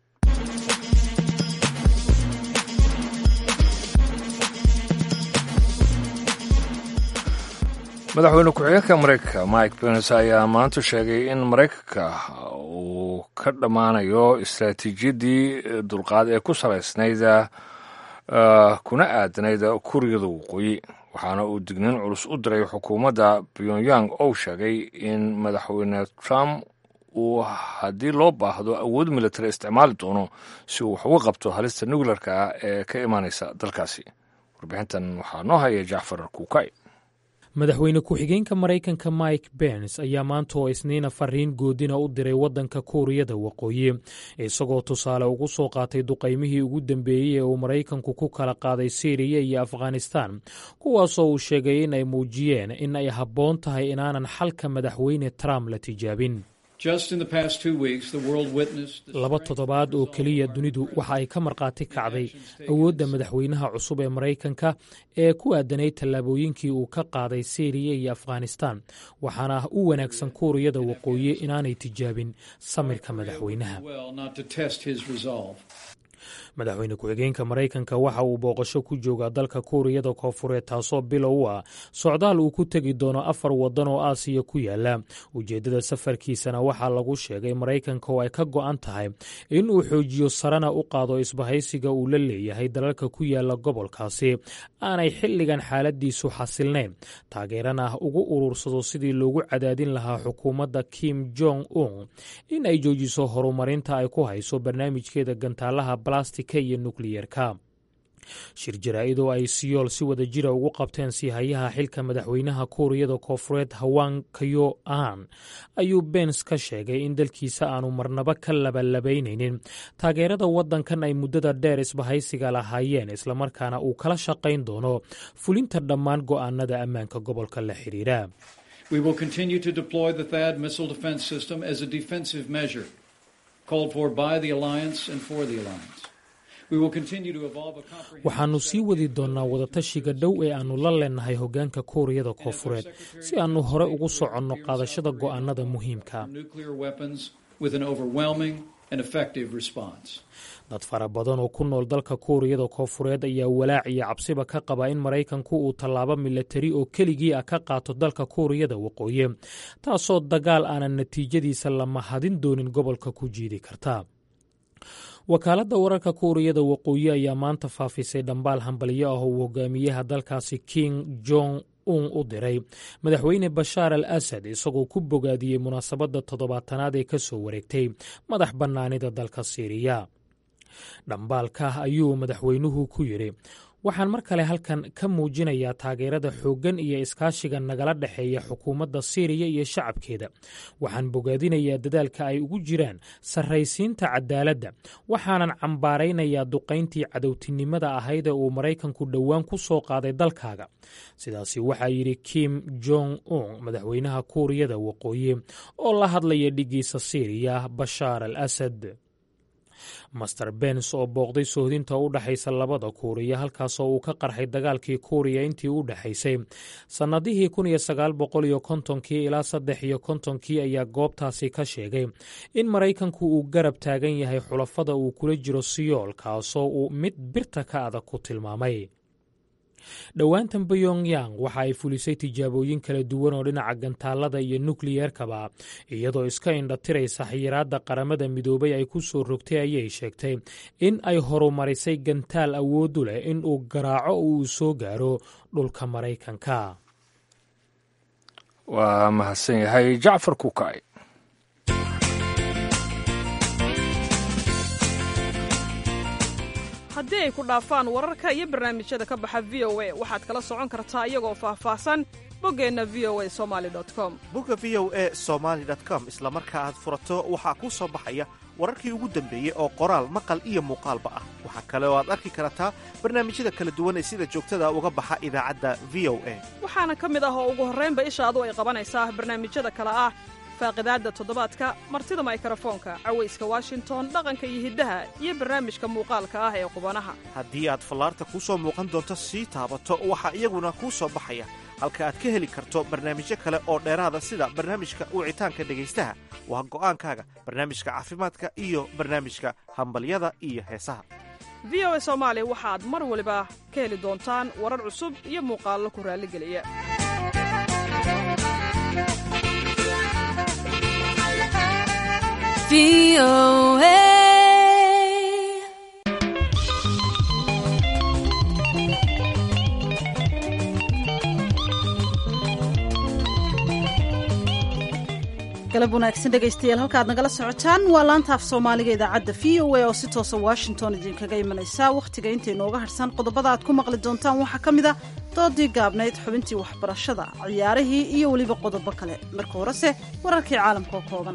madaxweyne ku-xigeenka maraykanka mike pence ayaa maanta sheegay in maraykanka uu ka dhammaanayo istaraatiijiyaddii dulqaad ee ku salaysnayd kuna aadanayd kuuriyada waqooyi, waxaana uu digniin culus u diray xukuumadda Pyongyang oo sheegay in madaxweyne Trump uu haddii loo baahdo awood militari isticmaali doono si uu wax uga qabto halista nuclearka ah ee ka imaanaysa dalkaasi. warbixintan waxaa noo haya jacfar kuukay. madaxweyne ku-xigeenka maraykanka mike pence ayaa maanta oo isniina fariin goodina u diray waddanka kuuriyada waqooyi isagoo tusaale ugu soo qaatay duqaymihii ugu dambeeyey ee uu maraykanku ku kala qaaday syriya iyo afghanistan, kuwaasoo uu sheegay in ay muujiyeen in ay habboon tahay inaanan xalka madaxweyne trump la tijaabin. laba toddobaad oo keliya dunidu waxa ay ka markhaati kacday awoodda madaxweynaha cusub ee maraykanka ee ku aadanay tallaabooyinkii uu ka qaaday syriya iyo afghanistan, waxaana u wanaagsan kuuriyada waqooyi inaanay tijaabin samirka madaxweynaha. madaxweyne ku-xigeenka maraykanka waxa uu booqasho ku joogaa dalka kuuriyada koonfureed, taasoo bilow u ah socdaal uu ku tegi doono afar waddan oo aasiya ku yaala. ujeeddada safarkiisana waxaa lagu sheegay maraykanka oo ay ka go'an tahay in uu xoojiyo sarana u qaado isbahaysiga uu la leeyahay dalalka ku yaala gobolkaasi aanay xilligan xaaladiisu xasilnayn, taageerana ugu urursado sidii loogu cadaadin lahaa xukuumadda kim jong un in ay joojiso horumarinta ay ku hayso barnaamijkeeda gantaalaha blastika iyo nukliyerka. shir jaraa-idoo ay siyool si wada jira ugu qabteen siihayaha xilka madaxweynaha kuuriyada koonfureed hawaan kayo aan ayuu bens ka sheegay in dalkiisa aanu marnaba ka labalabaynaynin taageerada waddankan ay muddada dheer isbahaysiga lahaayeen, islamarkaana uu kala shaqayn doono fulinta dhammaan go'aanada ammaanka gobolka la xidhiira. waxaannu sii wadi doonnaa wadatashiga dhow ee aannu la leenahay hoggaanka kuuriyada koonfureed si aannu hore ugu soconno qaadashada go'aanada muhiimka. dad fara badan oo ku nool dalka kuuriyada koonfureed ayaa walaac iyo cabsiba ka qaba in maraykanku uu tallaabo milatari oo keligii ah ka qaato dalka kuuriyada waqooyi, taasoo dagaal aanan natiijadiisa la mahadin doonin gobolka ku jiidi karta. wakaaladda wararka kuuriyada waqooyi ayaa maanta faafisay dhambaal hambalyo ah oo uu hogaamiyaha dalkaasi king jong un u diray madaxweyne bashaar al asad, isagoo ku bogaadiyey munaasabadda toddobaatanaad ee ka soo wareegtay madax bannaanida dalka siiriya. dhambaalka ayuu madaxweynuhu ku yidhi, waxaan mar kale halkan ka muujinayaa taageerada xooggan iyo iskaashiga nagala dhexeeya xukuumadda siiriya iyo shacabkeeda. waxaan bogaadinayaa dadaalka ay ugu jiraan sarraysiinta cadaaladda, waxaanan cambaaraynayaa duqayntii cadowtinimada ahayd ee uu maraykanku dhowaan ku soo qaaday dalkaaga. sidaasi waxaa yidhi kim jong un, madaxweynaha kuuriyada waqooyi, oo la hadlaya dhiggiisa siiriya bashaar al asad. master bens oo booqday sohdinta u dhaxaysa labada kuuriya, halkaasoo uu ka qarxay dagaalkii kuuriya intii u dhexaysay sannadihii kun iyo sagaal boqol iyo kontonkii ilaa saddex iyo kontonkii, ayaa goobtaasi ka sheegay in maraykanku uu garab taagan yahay xulafada uu kula jiro siyool, kaasoo uu mid birta ka adag ku tilmaamay. dhowaantan pyongyang waxa ay fulisay tijaabooyin kala duwan oo dhinaca gantaalada iyo nukliyerkaba, iyadoo iska indhatiraysa xayiraadda qaramada midoobay ay ku soo rogtay, ayay sheegtay in ay horumarisay gantaal awoodu leh in uu garaaco oo uu soo gaaro dhulka maraykanka. waa mahadsan yahay jacfar kuukay. haddii ay ku dhaafaan wararka iyo barnaamijyada ka baxa v o a waxaad kala socon kartaa iyagoo faahfaahsan boggeenna v o a somali com. bogga v o a somaali com isla marka aad furato waxaa kuu soo baxaya wararkii ugu dambeeyey oo qoraal, maqal iyo muuqaalba ah. waxaa kale oo aad arki kartaa barnaamijyada kala duwan ee sida joogtada uga baxa idaacadda v o a. waxaana ka mid ah oo ugu horraynba ishaadu ay qabanaysaa barnaamijyada kale ah faaqidaadda toddobaadka, martida maykarafoonka, cawayska washington, dhaqanka iyo hiddaha, iyo barnaamijka muuqaalka ah ee qubanaha. haddii aad fallaarta kuu soo muuqan doonto sii taabato, waxaa iyaguna kuu soo baxaya halka aad ka heli karto barnaamijyo kale oo dheeraada sida barnaamijka wicitaanka dhegaystaha, waa go'aankaaga, barnaamijka caafimaadka iyo barnaamijka hambalyada iyo heesaha. v o a soomaali waxaad mar waliba ka heli doontaan warar cusub iyo muuqaallo ku raalligeliya. galab wanaagsan dhegaystayaal halkaad nagala socotaan waa laanta af soomaaliga idaacadda v o a oo si toosa washington idinkaga imanaysa wakhtiga intay nooga harsan qodobada aad ku maqli doontaan waxaa ka mid a doodii gaabnayd xubintii waxbarashada ciyaarihii iyo weliba qodobo kale marka horese wararkii caalamka oo kooban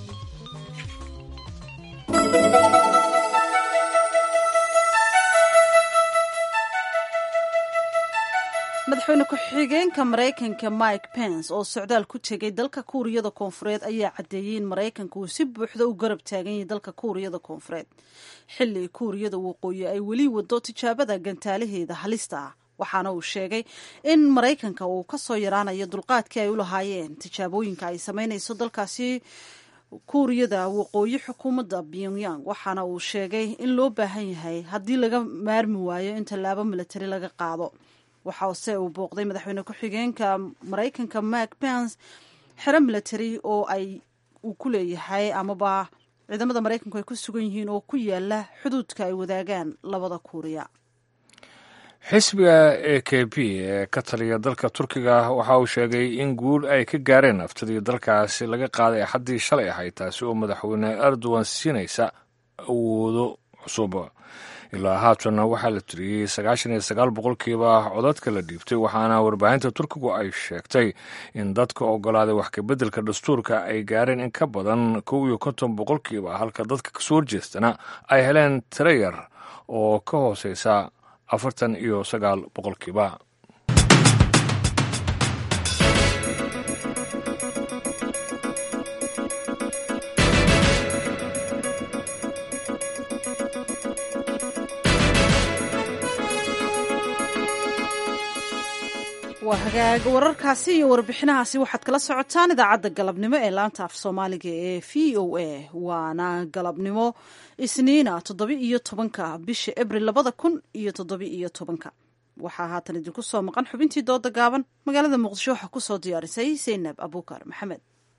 madaxweyne ku-xigeenka maraykanka mike pence oo socdaal ku tegay dalka kuuriyada koonfureed ayaa caddeeyey in maraykanka uu si buuxda u garab taagan yahay dalka kuuriyada koonfureed xilli kuuriyada waqooyi ay weli wado tijaabada gantaalaheeda halista ah waxaana uu sheegay in maraykanka uu ka soo yaraanayo dulqaadkii ay u lahaayeen tijaabooyinka ay samaynayso dalkaasi kuuriyada waqooyi xukuumadda pyongyang waxaana uu sheegay in loo baahan yahay haddii laga maarmi waayo in tallaabo milatari laga qaado waxaase uu booqday madaxweyne ku-xigeenka maraykanka mike pence xero milatary oo ay uu ku leeyahay amaba ciidamada maraykanku ay ku sugan yihiin oo ku yaala xuduudka ay wadaagaan labada kuuriya xisbiga a k p ee ka taliya dalka turkiga waxa uu sheegay in guul ay ka gaareen aftidii dalkaasi laga qaaday axaddii shalay ahayd taasi oo madaxweyne erdogan siinaysa awoodo cusub ilaa haatanna waxaa la tiriyey sagaashan iyo sagaal boqolkiiba codadka la dhiibtay waxaana warbaahinta turkigu ay sheegtay in dadka ogolaaday wax kabeddelka dastuurka ay gaareen in ka badan kow iyo konton boqolkiiba halka dadka kasoo horjeestana ay heleen tiro yar oo ka hooseysa afartan iyo sagaal boqolkiiba waa hagaag wararkaasi iyo warbixinahaasi waxaad kala socotaan idaacadda galabnimo ee laanta af soomaaliga ee v o a waana galabnimo isniina toddoba iyo tobanka bisha abril labada kun iyo toddoba iyo tobanka waxaa haatan idinku soo maqan xubintii dooda gaaban magaalada muqdisho waxaa ku soo diyaarisay zaynab abuukar maxamed.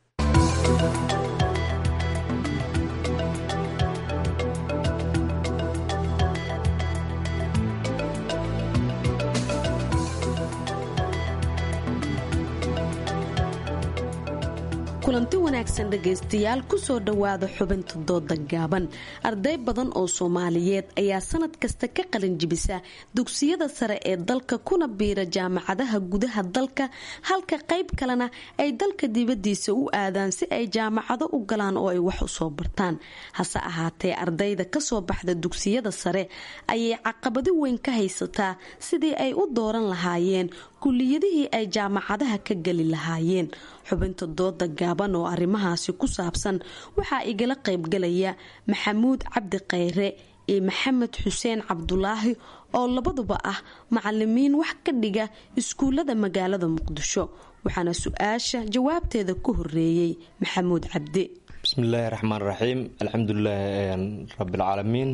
kulanti wanaagsan dhegaystayaal kusoo dhowaada xubinta dooda gaaban. arday badan oo soomaaliyeed ayaa sanad kasta ka qalin jibisa dugsiyada sare ee dalka kuna biira jaamacadaha gudaha dalka halka qayb kalena ay dalka dibadiisa u aadaan si ay jaamacado u galaan oo ay wax usoo bartaan. hase ahaatee ardayda kasoo baxda dugsiyada sare ayay caqabado weyn ka haysataa sidii ay u dooran lahaayeen kuliyadihii ay jaamacadaha ka geli lahaayeen. xubinta dooda gaaban oo arrimahaasi ku saabsan waxaa igala qaybgalaya maxamuud cabdi khayre iyo maxamed xuseen cabdulaahi oo labaduba ah macalimiin wax ka dhiga iskuulada magaalada muqdisho waxaana su-aasha jawaabteeda ku horeeyey maxamuud cabdi. bismillaahi raxmaan raxiim alxamdulilaahi rabbilcaalamiin.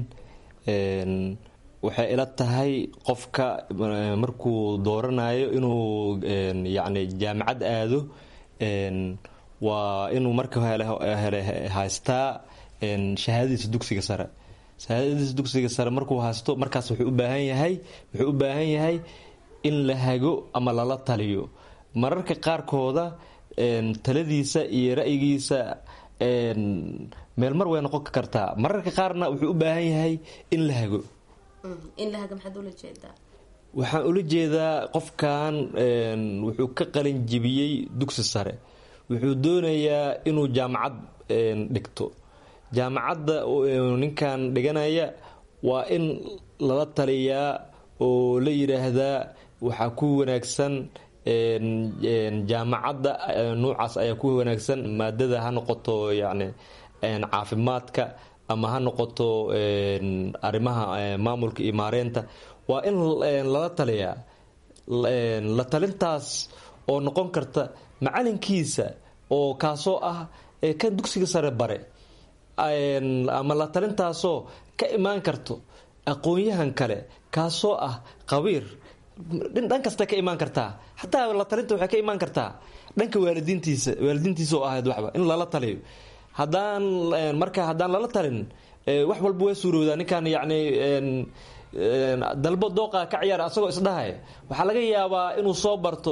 waxay ila tahay qofka markuu dooranayo inuu yacni jaamacad aado waa inuu marka hele haystaa shahaadadiisa dugsiga sare. shahaadadiisa dugsiga sare markuu haysto markaas wuxuu u baahan yahay wuxuu u baahan yahay in la hago ama lala taliyo. mararka qaarkooda taladiisa iyo ra'yigiisa meel mar way noqon kartaa, mararka qaarna wuxuu u baahan yahay in la hago. waxaan ula jeedaa qofkan wuxuu ka qalin jibiyey dugsi sare, wuxuu doonayaa inuu jaamacad dhigto. jaamacadda ninkan dhiganaya waa in lala taliyaa oo la yidhaahdaa waxaa ku wanaagsan jaamacadda nuucaas ayaa ku wanaagsan, maadada ha noqoto yacni caafimaadka ama ha noqoto arrimaha maamulka iyo maareynta. waa in lala taliyaa. la talintaas oo noqon karta macalinkiisa oo kaasoo ah kan dugsiga sare bare, ama la talintaasoo ka imaan karto aqoon-yahan kale kaasoo ah qabiir. dhan kasta ka imaan kartaa, xataa la talinta waxay ka imaan kartaa dhanka waalidiintiisa waalidiintiisa oo ahayd waxba in lala taliyo. haddaan marka haddaan lala talin wax walba way suurowdaa. ninkan yacni dalbo dooqa ka ciyaara asagoo isdhahay waxaa laga yaabaa inuu soo barto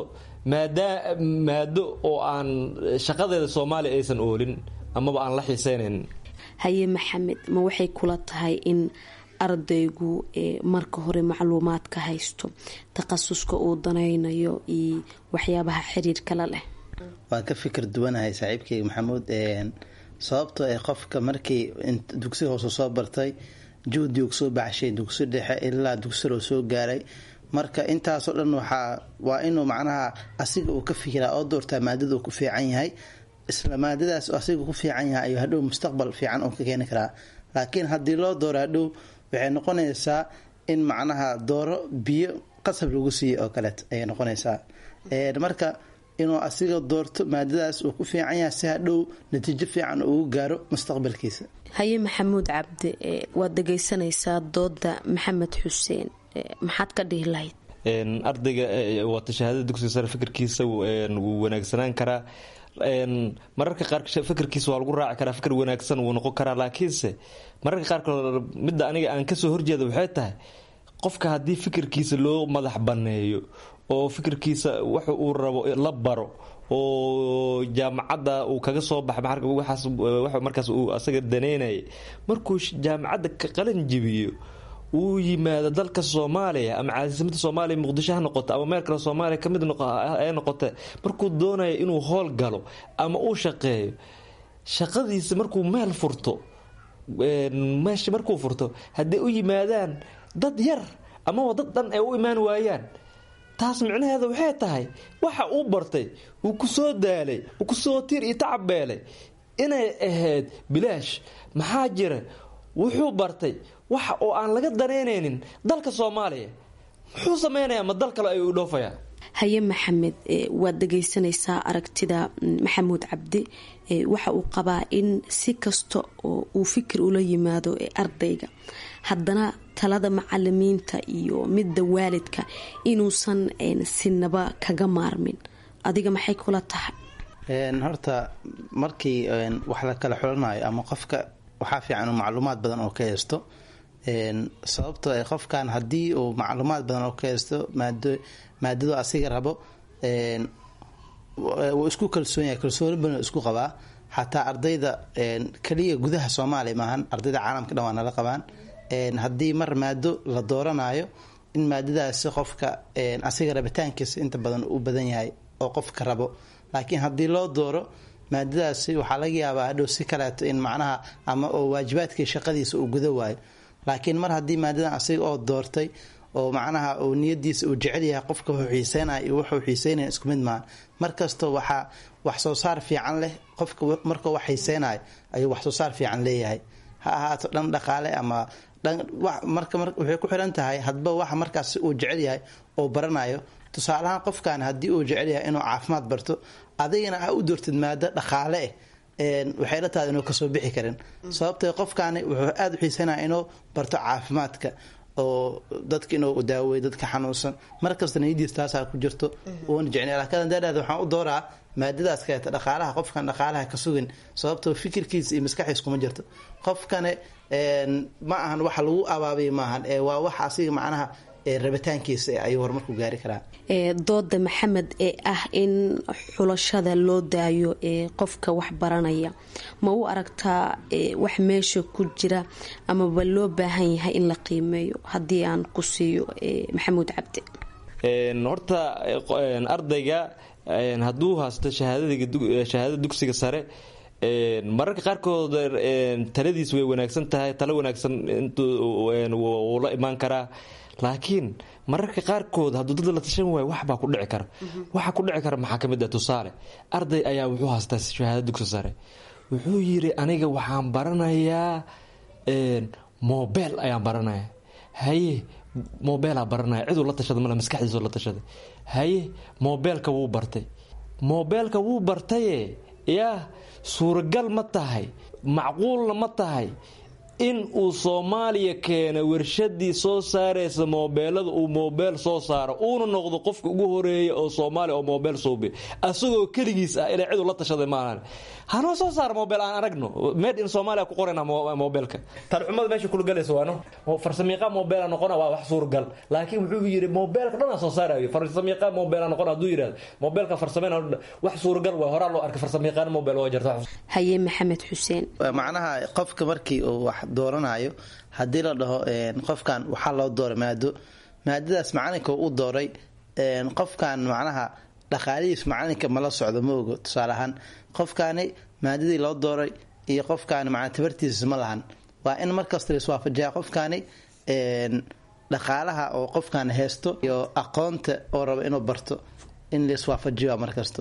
maada maado oo aan shaqadeeda soomaaliya aysan oolin amaba aan la xiiseynayn. haye maxamed, ma waxay kula tahay in ardaygu marka hore macluumaad ka haysto takhasuska uu danaynayo iyo waxyaabaha xiriirka la leh? waan ka fikir duwanahay saaxiibkeyga maxamuud. sababtoo ee qofka markii dugsi hoose soo bartay juhdi uu soo baxshay dugsi dhexe ilaa dugsi sare soo gaaray, marka intaasoo dhan waxaa waa inuu macnaha asiga uu ka fikiraa oo doortaa maadada uu ku fiican yahay. isla maadadaas asiga ku fiican yahay ayuu hadhow mustaqbal fiican uu ka keeni karaa. laakiin haddii loo dooro hadhow waxay noqonaysaa in macnaha dooro biyo qasab lagu siiyo oo kaleet ayay noqonaysaa. marka inuu asiga doorto maadadaas uu ku fiican yahay si hadhow natiijo fiican ugu gaaro mustaqbalkiisa. haye maxamuud cabdi, waad dhegaysanaysaa dooda maxamed xuseen, maxaad ka dhihi lahayd? ardayga waata shahaadada dugsiga sare fikirkiisa wuu wanaagsanaan karaa, mararka qaar fikirkiisa waa lagu raaci karaa, fikir wanaagsan wuu noqon karaa. laakiinse mararka qaarkood midda aniga aan kasoo horjeeda waxay tahay qofka haddii fikirkiisa loo madax banneeyo oo fikirkiisa waxa uu rabo la baro oo jaamacadda uu kaga soo baxay waxaas markaas uu asaga daneynayay, markuu jaamacadda ka qalin jibiyo uu yimaado dalka Soomaaliya ama caasimadda Soomaaliya Muqdisho ha noqoto ama meel kale Soomaaliya kamid ay noqoto, markuu doonayo inuu hool galo ama uu shaqeeyo shaqadiisa markuu meel furto meesha markuu furto haddii u yimaadaan dad yar ama dad dhan ay u imaan waayaan, taas micnaheedu waxay tahay waxa uu bartay uu ku soo daalay uu ku soo tir iyo tacabeelay inay ahayd bilaash. maxaa jira wuxuu bartay waxa oo aan laga dareynaynin dalka Soomaaliya, muxuu sameynayaa ma dal kale ayuu dhoofayaa? haye maxamed, waad dhegaysanaysaa aragtida maxamuud cabdi. waxa uu qabaa in si kasta oo uu fikir ula yimaado ee ardayga, haddana talada macalimiinta iyo midda waalidka inuusan sinaba kaga maarmin. adiga maxay kula tahay? horta markii wax la kala xulanayo ama qofka waxaa fiican macluumaad badan oo ka haysto, sababtoo ay qofkan haddii uu macluumaad badan oo ka haysto maado maadadu asiga rabo wuu isku kalsoon yahay, kalsooni badan isku qabaa. xataa ardayda kaliya gudaha Soomaaliya maahan, ardayda caalamka dhan waa nala qabaan. haddii mar maado la dooranayo in maadadaasi qofka asiga rabitaankiisa inta badan u badan yahay oo qofka rabo, laakiin haddii loo dooro maadadaasi waxaa laga yaabaa hadhow si kaleeto in macnaha ama oo waajibaadkii shaqadiisa uu guda waayo. laakiin mar haddii maadadan asiga oo doortay oo macnaha uu niyadiisa uu jecel yahay, qofka wuxuu xiiseynaya iyo wuxuu xiiseynaya isku mid maaha. markastoo waxaa wax soo saar fiican leh qofka markuu wax xiiseynayo ayuu wax soo saar fiican leeyahay, ha ahaato dhan dhaqaale ama dhan marka waxay ku xiran tahay hadba waxa markaas uu jecel yahay oo baranayo. tusaalahaan qofkan haddii uu jecel yahay inuu caafimaad barto, adigana ha u doortid maado dhaqaale eh waxay la tahay inuu kasoo bixi karin, sababtoo qofkaani wuxuu aad u xiiseynaya inuu barto caafimaadka oo dadka inuu daaweeyo dadka xanuunsan. markasta niyadiisa taasaa ku jirto uuna jecel. laakiin dadada waxaan u dooraa maadadaas kaleeta dhaqaalaha, qofkan dhaqaalaha ka sugin, sababtoo fikirkiisa iyo maskaxdiisa kuma jirto. qofkane ma ahan waxa lagu abaabiyo maahan, waa wax asiga macnaha rabitaankiisa ayuu horumarku gaari karaa. dooda maxamed ee ah in xulashada loo daayo ee qofka wax baranaya, ma u aragtaa wax meesha ku jira amaba loo baahan yahay in la qiimeeyo? haddii aan ku siiyo maxamuud cabdi. horta ardayga hadduu haysto shahaadada dugsiga sare, mararka qaarkood taladiis way wanaagsan tahay, talo wanaagsan intuu la imaan karaa. laakiin mararka qaarkood hadduu dad la tashan waayo waxbaa ku dhici kara. waxa ku dhici kara maxaa ka mid ah? tusaale, arday ayaa wuxuu haystaa shahaado dugsi sare, wuxuu yidhi aniga waxaan baranayaa mobel ayaan baranaya. haye mobeelaa baranaya, ciduu la tashada male, maskaxdiisoo la tashaday. haye mobeelka wuu bartay mobeelka wuu bartaye yaa suuragal ma tahay, macquulna ma tahay in uu soomaaliya keena warshadii soo saaraysa moobeelada uu moobeel soo saaro uuna noqdo qofka ugu horeeya oo soomaaliya oo moobeel suubi asagoo keligiis ah ilaa cid ula tashaday maahan hanoo soo saar moobeel aan aragno made in Soomaaliya ku qorana moobeelka tarxumada meesha kula galayso waano farsamiiqa moobeel noqona waa wax suurgal laakiin wuxuu yiri moobeelka dhan soo saarayo farsamiiqa moobeel noqona haduu yiraahdo moobeelka farsameena wax suurgal waa hore loo arkay farsamiiqan moobeel waa jirta haye maxamed xuseen macnaha qofka markii uu wax dooranayo hadii la dhaho qofkan waxa loo dooray maado maadadaas macalinka uu dooray qofkan macnaha dhaqaalihiis macalinka ma la socdo ma ogo tusaale ahaan qofkaani maadadii loo dooray iyo qofkaani macna tabartiisa ma lahan waa in markasta la iswaafajiyaa qofkaani dhaqaalaha oo qofkan haysto iyo aqoonta oo raba inuu barto in la iswaafajiyo markasta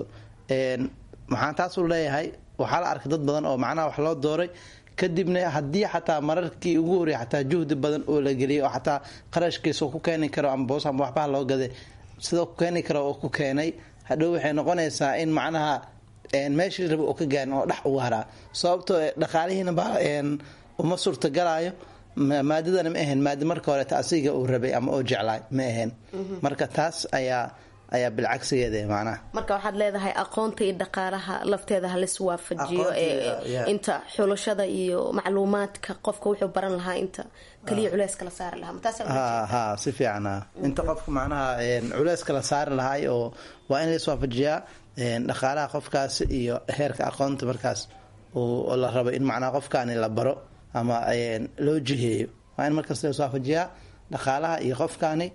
maxaan taas u leeyahay waxaa la arkay dad badan oo macnaha wax loo dooray kadibna haddii xataa mararkii ugu horreeyay xataa juhdi badan oo la geliyay oo xataa qarashkiisa ku keeni karo ama boos ama waxbaa loo gaday sidoo ku keeni karo oo ku keenay hadhow waxay noqonaysaa in macnaha meeshii raba oo ka gaarin oo dhex ugu haraa sababtoo dhaqaalihiina baa uma suurtagalaayo maadadana ma ahayn maada marka hore asiga uu rabay ama oo jeclaay ma ahayn marka taas ayaa ayaa bilcagsigeeda macnaha marka waxaad leedahay aqoonta iyo dhaqaalaha lafteeda halis waafajiyo inta xulashada iyo macluumaadka qofka wuxuu baran lahaa inta kaliya culeys kala saari lahaa taas ha ha si fiican inta qofka macnaha culeys kala saari lahaa oo waa in la iswaafajiyaa dhaqaalaha qofkaas iyo heerka aqoonta markaas oo la rabo in macnaha qofkaani la baro ama loo jiheeyo waa in markaas la iswaafajiyaa dhaqaalaha iyo qofkaani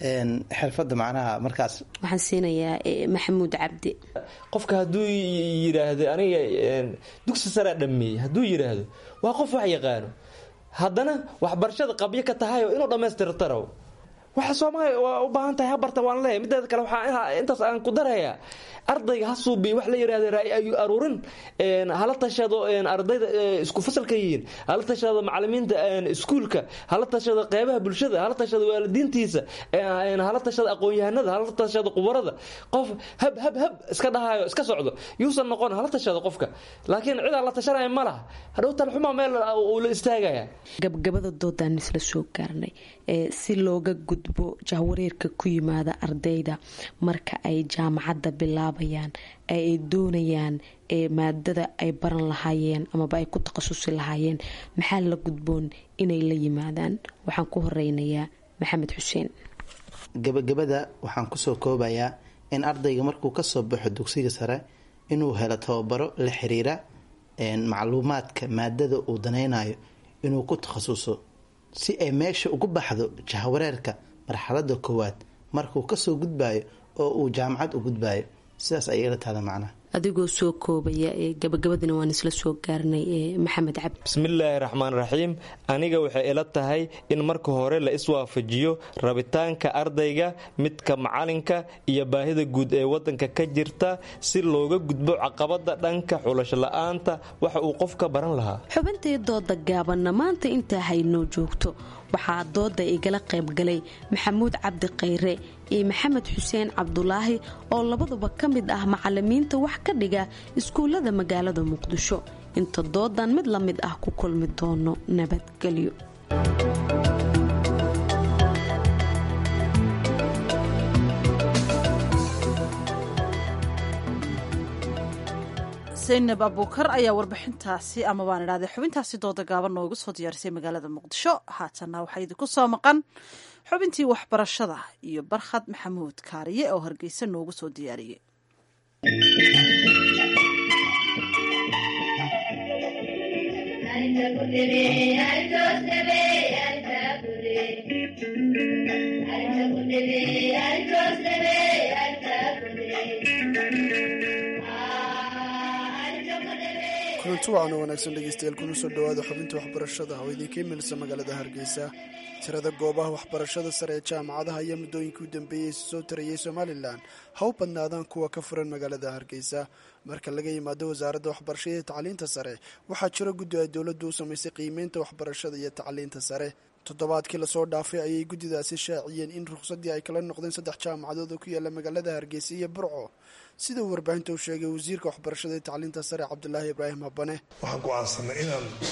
xirfada macnaha markaas waxaan siinayaa maxamuud cabdi qofka hadduu yiraahdo aniga dugsi sare dhameeyay hadduu yiraahdo waa qof wax yaqaano haddana waxbarashada qabyo ka tahay oo inuu dhamaystirtaro waxa Soomaaliya waa u baahan tahay habarta waan leeyahay mideeda kale waxa intaas aan ku darayaa ardayga hasuubi wax la yiraahdo raay ayu aruurin een hala tashado een ardayda isku fasalka yihiin hala tashado macallimiinta een iskuulka hala tashado qeybaha bulshada hala tashado waalidiintiisa een hala tashado aqoon-yahanada hala tashado qubarada qof hab hab hab iska dhahayo iska socdo yuusan noqon hala tashado qofka laakiin cid la tashanay ma laha hadhow tan xuma meel uu la istaagaya gabagabada doodaan isla soo gaarnay ee si looga gudbo jahwareerka ku yimaada ardayda marka ay jaamacadda bilaabayaan ay doonayaan ee maadada ay baran lahaayeen amaba ay ku takhasusi lahaayeen maxaa la gudboon inay la yimaadaan waxaan ku horeynayaa maxamed xuseen gabagabada waxaan kusoo koobayaa in ardayga markuu kasoo baxo dugsiga sare inuu helo tababaro la xiriira macluumaadka maadada uu danaynayo inuu ku takhasuso si ay meesha ugu baxdo jahwareerka marxalada koowaad markuu kasoo gudbayo oo uu jaamacad u gudbayo sidaas ayay la taada macnaha adigoo soo koobaya ee gabagabadina waan isla soo gaarnay ee maxamed cabdi bismillaahi raxmaan raxiim aniga waxay ila tahay in marka hore la iswaafajiyo rabitaanka ardayga midka macalinka iyo baahida guud ee wadanka ka jirta si looga gudbo caqabada dhanka xulasho la'aanta waxa uu qofka baran lahaa xubintii dooda gaabanna maanta intaa haynoo joogto waxaa dooda igala qaybgalay maxamuud cabdi khayre iyo maxamed xuseen cabdulaahi oo labaduba ka mid ah macalimiinta wax ka dhiga iskuullada magaalada muqdisho inta doodan mid la mid ah ku kulmi doono nabadgelyo zaynab abuukar ayaa warbixintaasi ama baan idhahday xubintaasi dooda gaaban noogu soo diyaarisay magaalada muqdisho haatanna waxaa idinku soo maqan xubintii waxbarashada iyo barkhad maxamuud kaariye oo hargeysa noogu soo diyaariyey kulanti wacan oo wanaagsan dhegeystayaal kuna soo dhawaada xubinta waxbarashada oo idinka imanaysa magaalada hargeysa tirada goobaha waxbarashada sare ee jaamacadaha ayaa muddooyinkii u dambeeyey soo tarayay somalilan ha u badnaadaan kuwa ka furan magaalada hargeysa marka laga yimaado wasaaradda waxbarashada iyo tacliinta sare waxaa jiro guddi ay dowladdu u samaysay qiimeynta waxbarashada iyo tacliinta sare toddobaadkii lasoo dhaafay ayay guddidaasi shaaciyeen in ruqsadii ay kala noqdeen saddex jaamacadood oo ku yaala magaalada hargeysa iyo burco sida uu warbaahinta u sheegay wasiirka waxbarashada iyo tacliinta sare cabdulaahi ibraahim habane waxaan go'aansanay inaan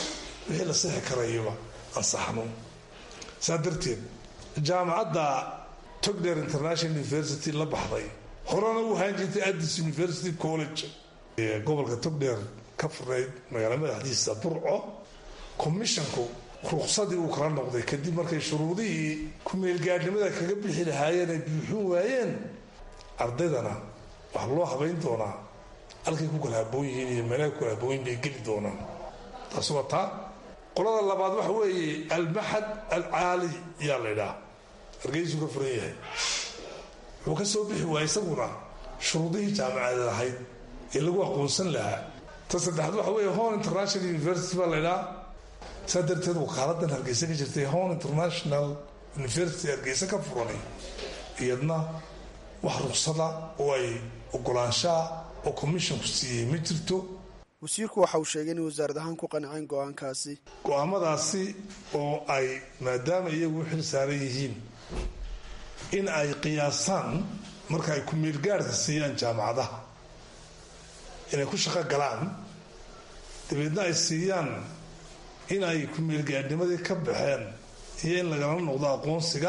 wixii la sixi karayaba ansaxno. saa darteed jaamacadda togdheer international university la baxday horena u ahaan jirtay addis university college ee gobolka togdheer ka furnayd magaala madaxdiisa burco. commissionku ruqsadii uu kala noqday kadib markay shuruudihii ku-meelgaadhnimada kaga bixi lahaayeen ay buuxin waayeen. ardaydana waxaa loo habayn doonaa halkay ku kala haboon yihiin iyo meelaha ku kala haboon bay geli doonaan. taas waa taa. qolada labaad waxa weeye almaxad alcaali yaa la ydhaha hargeysuu ka furan yahay. wuxuu ka soo bixi waaya isaguna shuruudihii jaamacadeed ahayd ee lagu aqoonsan lahaa. ta saddexaad waxa weeye hon international university baa la ydhaha. saa darteed wakaaladan hargeysa ka jirtay hon international university hargeysa ka furanay iyadna wax ruqsada oo ay ogolaanshaa oo commissionku siiyey ma jirto. wasiirku waxa uu sheegay inay wasaarad ahaan ku qanceen go-aankaasi go-aamadaasi oo ay maadaama iyagu u xil saaran yihiin in ay qiyaasaan marka ay ku-meelgaarhka siiyaan jaamacadaha inay ku shaqo galaan dabeedna ay siiyaan in ay ku-meelgaadhnimadii ka baxeen iyo in lagala noqdo aqoonsiga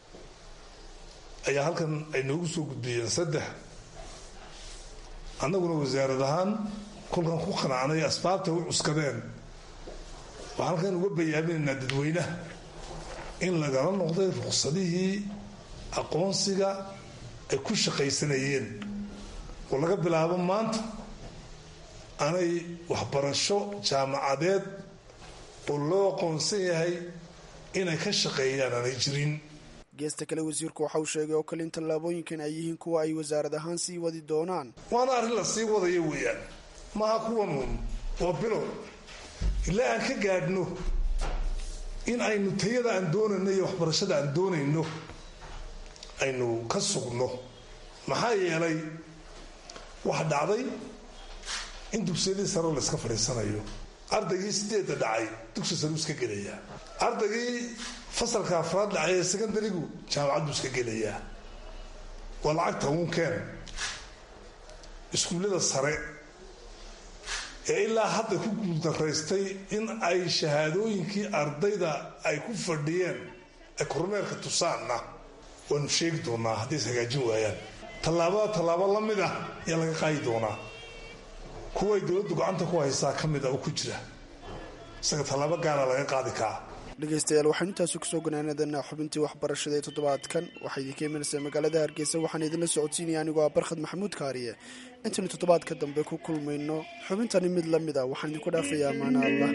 ayaa halkan ay noogu soo gudbiyeen saddex. annaguna wasaarad ahaan kolkan ku qanacnay asbaabta u cuskadeen waxaan halkan uga bayaaminaynaa dadweynaha in lagala noqday ruqsadihii aqoonsiga ay ku shaqaysanayeen oo laga bilaabo maanta aanay waxbarasho jaamacadeed oo loo aqoonsan yahay inay ka shaqeeyaan aanay jirin. geesta kale wasiirku waxa uu sheegay oo kale in tallaabooyinkan ay yihiin kuwa ay wasaarad ahaan sii wadi doonaan. waana arrin la sii wadayo weeyaan maaha kuwan uun waa bilow ilaa aan ka gaadhno in aynu tayada aan doonayno iyo waxbarashada aan doonayno aynu ka sugno. maxaa yeelay waxa dhacday in dugsiyadii sare la iska fadhiisanayo. ardaygii sideedda dhacay dugsi sare uu iska gelayaa. ardaygii fasalka afraad dhacay ee secondarigu jaamacad buu iska gelayaa. waa lacagta unkeen iskuullada sare ee ilaa hadda ku guuldaraystay in ay shahaadooyinkii ardayda ay ku fadhiyeen ay kormeerka tusaanna waanu sheegi doonaa hadday is hagaajin waayaan. tallaabada tallaabo la mid ah ayaa laga qaadi doonaa. kuway dowladdu gacanta ku haysaa ka mid a oo ku jira isaga tallaabo gaara laga qaadi karaa. dhegaystayaal waxaan intaasi kusoo ganaanadanaa xubintii waxbarashada ee toddobaadkan waxaa idinka imanaysaa magaalada hargeysa waxaan idinla socodsiinaya anigoo ah barkhad maxamuud kaariye. intaynu toddobaadka dambe ku kulmayno xubintani mid la mid a waxaan idinku dhaafayaa amaana allah.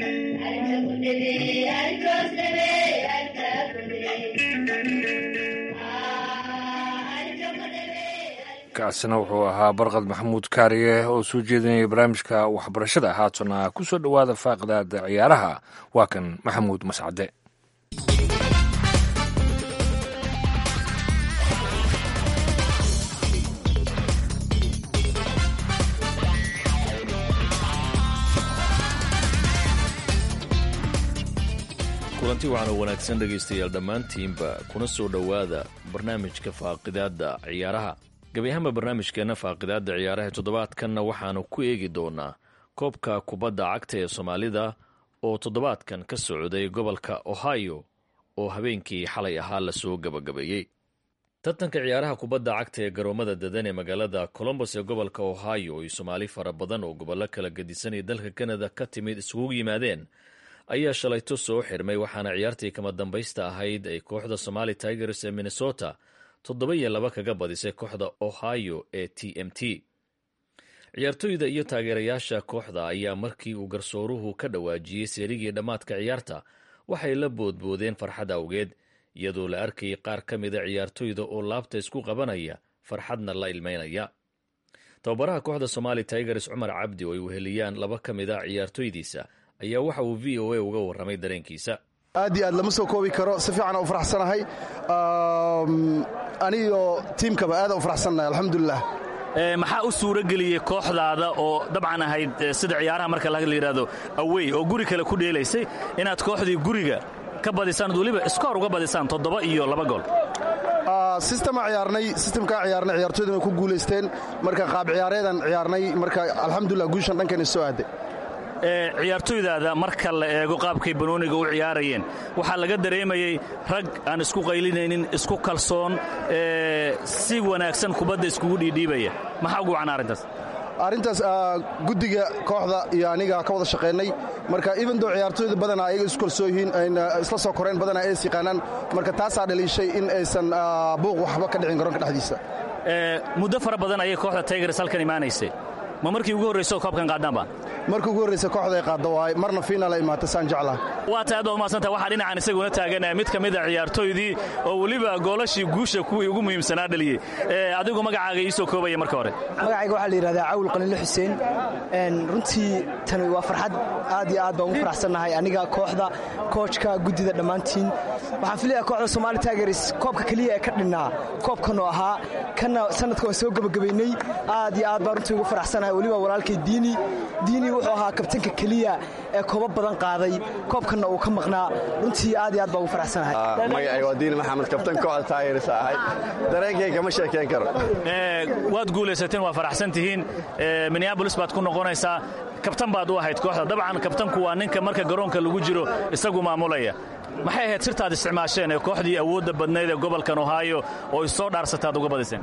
kaasina wuxuu ahaa barqad maxamuud kaariye oo soo jeedinaya barnaamijka waxbarashada. haatana ku soo dhowaada faaqdaada ciyaaraha. waa kan maxamuud mascade. kulanti waxaana wanaagsan dhegaystayaal dhammaantiinba kuna soo dhowaada barnaamijka faaqidaadda ciyaaraha. gebi ahaanba barnaamijkeenna faaqidaadda ciyaaraha toddobaadkanna waxaanu ku eegi doonaa koobka kubadda cagta ee soomaalida oo toddobaadkan ka socday gobolka ohio oo habeenkii xalay ahaa lasoo gabagabeeyey. tartanka ciyaaraha kubadda cagta ee garoomada dadan ee magaalada colombos ee gobolka ohio ay soomaali fara badan oo gobollo kala gedisanaya dalka kanada ka timid isugu yimaadeen ayaa shalayto soo xirmay waxaana ciyaartii kama dambaysta ahayd ay kooxda Somali Tigers ee Minnesota toddoba iyo laba kaga badisay kooxda Ohio ee T M T. ciyaartoyda iyo taageerayaasha kooxda ayaa markii uu garsooruhu ka dhawaajiyey seerigii dhammaadka ciyaarta waxay la boodboodeen farxad awgeed iyadoo la arkayay qaar ka mida ciyaartoyda oo laabta isku qabanaya farxadna la ilmeynaya. tababaraha kooxda Somali Tigers Cumar Cabdi oo ay weheliyaan laba ka mida ciyaartoydiisa ayaa waxa uu V O A uga warramay dareenkiisa. aad iyo aad lama soo koobi karo si fiican u faraxsanahay aniyo tiimkaba aad u faraxsanahay alxamdulilah. maxaa u suura geliyey kooxdaada oo dabcan ahayd sida ciyaaraha marka laga yiraahdo away oo guri kale ku dheelaysay inaad kooxdii guriga ka badisaan waliba iskoor uga badisaan toddoba iyo laba gool? sistema ciyaarnay sistemkaa ciyaarnay ciyaartoyduna ku guulaysteen marka qaab ciyaareedan ciyaarnay marka alxamdulilah guushan dhankan soo aaday. ciyaartoydaada marka la eego qaabkay banooniga u ciyaarayeen waxaa laga dareemayey rag aan isku qaylinaynin isku kalsoon si wanaagsan kubadda iskugu dhiidhiibaya maxaa ugu wacan arrintaas arrintaas guddiga kooxda iyo aniga ka wada shaqaynay marka evendoo ciyaartooyda badanaa ayaga isku kalsoon yihiin ayna isla soo koreen badanaa ay is yaqaanaan marka taasaa dhaliishay in aysan buuq waxba ka dhicin garoonka dhexdiisa muddo fara badan ayay kooxda Tigers halkan imaanaysay ma markii ugu horreysay koobkan qaadaanba markii ugu horreysay kooxda ay qaado waay marna final ay imaatay saan jeclaa waa taad oo maasanta waxa dhinacan isaguna taagan mid kamid ah ciyaartooydii oo waliba goolashii guusha kuwii ugu muhiimsanaa dhaliyay ee adigu magacaaga ii soo koobaya marka hore magacayga waxa la yiraahdaa Caawil Qanile Xuseen een runtii tan waa farxad aad iyo aad baan ugu faraxsanahay aniga kooxda coachka gudida dhamaantiin waxaan filayaa kooxda Somali Tigers koobka kaliya ee ka dhinaa koobkan oo ahaa kana sanadkan soo gabagabeynay aad iyo aad baan runtii ugu faraxsanahay waliba walaalkay diini diini wuxuu ahaa kabtanka kaliya ee koob badan qaaday koobkana uu ka maqnaa runtii aad iyo aad baan ugu faraxsanahay magacayga waa diini maxamed kabtan kooxda Tigers ahay dareenkayga kama sheekeen karo ee waad guuleysateen waa faraxsan tihiin Minneapolis baad ku noqonaysaa kabtan baad u ahayd kooxda dabcan kabtanku waa ninka marka garoonka lagu jiro isagu maamulaya maxay ahayd sirtaad isticmaasheen ee kooxdii awoodda badnayd ee gobolkan Ohio oo isoo dhaarsataad uga badiseen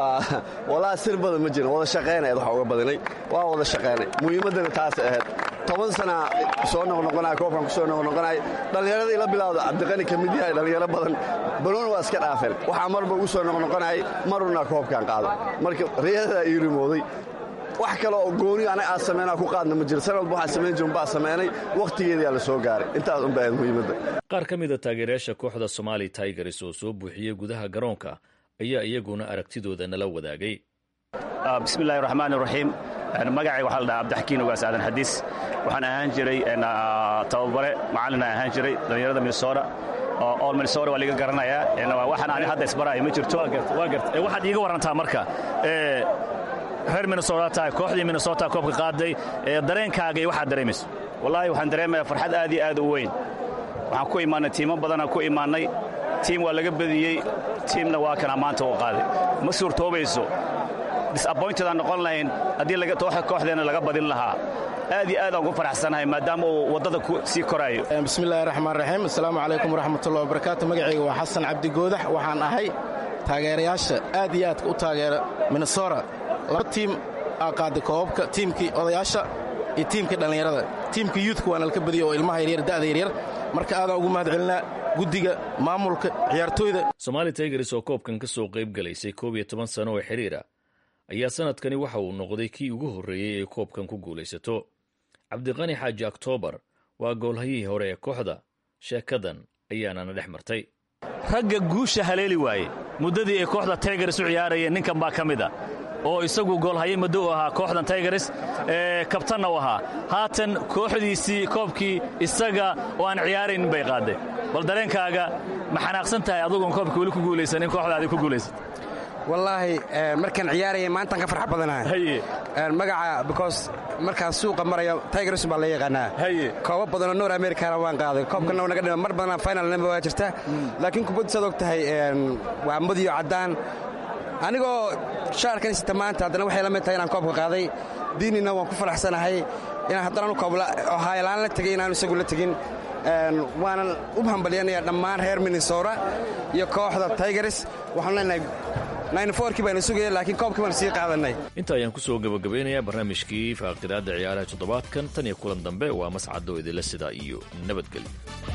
walaa sir badan ma jirin wada shaqeynay waxa uga badinay waa wada shaqeynay muhiimadana taas ahayd toban sana soo noqnoqonay koobkan ku soo noqnoqonay dhalinyarada ila bilowda Cabdiqani kamid yahay dhalinyaro badan banoon waa iska dhaafeen waxa marba ugu soo noqnoqonay maruna koobkan qaado marka riyada ay rimooday wax kale oo gooni ana aan sameeyna ku qaadna ma jiro sanad waxa sameyn jirin baa sameynay waqtigeedii la soo gaaray intaas un baa muhiimada qaar kamid ah taageerayaasha kooxda Somali Tigers oo soo buuxiyay gudaha garoonka ayaa iyaguna aragtidooda nala wadaagay bismillaahir rahmaanir rahiim magacayga waxa la dhahaa Cabdixakiin ugaas aadan xadiis waxaan ahaan jiray tababare macallin ahaan jiray dhalinyarada Minnesota oo all Minnesota waa liga garanayaa waxaan aan hadda isbaraay ma jirto waa gartay waxaad iiga warantaa marka ee reer Minnesota kooxdii Minnesota koobka qaaday ee dareenkaaga waxa dareemayso wallahi waxaan dareemayaa farxad aad iyo aad u weyn waxaan ku imaanay tiimo badan ku imaanay tiim waa laga badiyay tiimna waa kana maanta oo qaaday ma suurtoobayso disappointed aan noqon lahayn hadii laga tooxa kooxdeena laga badin lahaa aad iyo aad aan ugu faraxsanahay maadaama uu wadada ku sii koraayo bismillaahir rahmaanir rahiim assalaamu calaykum waraxmatullaahi wabarakaatuh magacayga waa Xasan Cabdi Goodax waxaan ahay taageerayaasha aad iyo aad u taageera Minnesota laba tiim aa qaaday koobka tiimkii odayaasha iyo tiimkii dhalinyarada tiimkii youth waana la ka badiyay oo ilmaha yaryar da'da yaryar marka aad ugu mahadcelinaa guddiga maamulka ciyaartooyda Somali Tigers oo koobkan ka soo qayb galaysay koob iyo toban sano oo xiriira ayaa sanadkani waxa uu noqday kii ugu horeeyay ee koobkan ku guulaysato Cabdiqani Xaaji October waa goolhayihii hore ee kooxda sheekadan ayaana dhex martay ragga guusha haleeli waaye muddadii ay kooxda Tigers u ciyaarayeen ninkan baa kamid ah oo isagu goolhaye muddo u ahaa kooxdan Tigers ee kabtanna u ahaa haatan kooxdiisii koobkii isaga oo aan ciyaarin bay qaaday bal dareenkaaga ma xanaaqsan tahay adigu koobka wali ku guulaysan in kooxdaadi ku guulaysan wallahi markan ciyaarayay maanta ka farx badanahay magaca because markaan suuqa marayo Tigers baa la yaqaanaa koob badan oo North America waan qaaday koobkana naga dhimay mar badan final namba waa jirta laakiin kubadda soo ogtahay waa madiyo cadaan anigoo shaarkan sita maanta haddana waxay la mid tahay inaan koobka qaaday diinina waan ku faraxsanahay inaan haddana koobla oo haylaan la tagay inaan isagu la tagin waanan u hambaliyanayaa dhammaan reer Minnesota iyo kooxda Tigers waxaan leenahay ninety-four-kii baan sugayay laakiin koobkii baan sii qaadanay inta ayaan ku soo gabagabeynayaa barnaamijkii faaqidaada ciyaaraha toddobaadkan tan iyo kulan dambe waa mascado idinla sidaa iyo nabadgelyo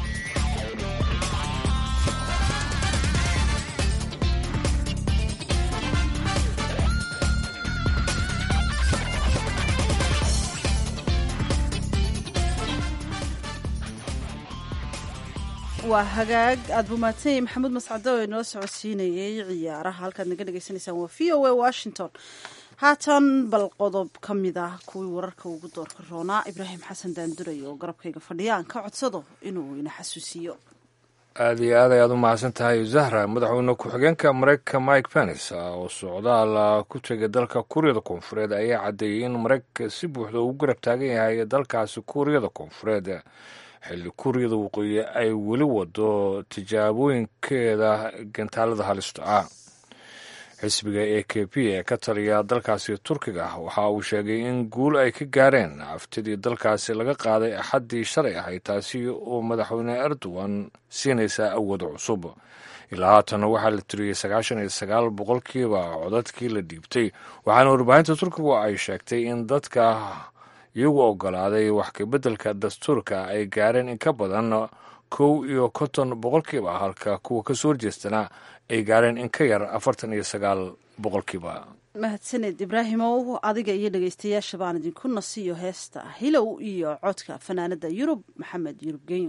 waa hagaag aad buu maadsanyahay maxamuud mascado oo inoo socodsiinayay ciyaaraha halkaad naga dhagaysanaysaan waa v o a washington haatan bal qodob ka mid ah kuwii wararka ugu doorka roonaa ibraahim xasan daanduray oo garabkayga fadhiya aan ka codsado inuu ina xasuusiyo aad iyo aad ayaad u mahadsan tahay zahra madaxweyne ku-xigeenka maraykanka mike pence oo socdaal ku tegay dalka kuuriyada koonfureed ayaa caddeeyey in maraykanka si buuxda ugu garab taagan yahay dalkaasi kuuriyada koonfureed xilli kuuriyada waqooyi ay weli wado tijaabooyinkeeda gantaalada halista ah xisbiga a k p ee ka taliya dalkaasi turkiga waxa uu sheegay in guul ay ka gaareen aftidii dalkaasi laga qaaday axaddii shalay ahayd taasi oo madaxweyne erdogan siinaysa awood cusub. ilaa haatana waxaa la tiriyey sagaashan iyo sagaal boqolkiiba codadkii la dhiibtay, waxaana warbaahinta turkigu ay sheegtay in dadka iyagu ogolaaday wax kabeddelka dastuurka ay gaareen in ka badan kow iyo konton boqolkiiba, halka kuwa ka soo horjeestana ay gaareen in ka yar afartan iyo sagaal boqolkiiba. mahadsaned ibraahimow, adiga iyo dhegeystayaasha baan idinku nasiyo heesta hilow iyo codka fanaanada yurub maxamed yurub genyo.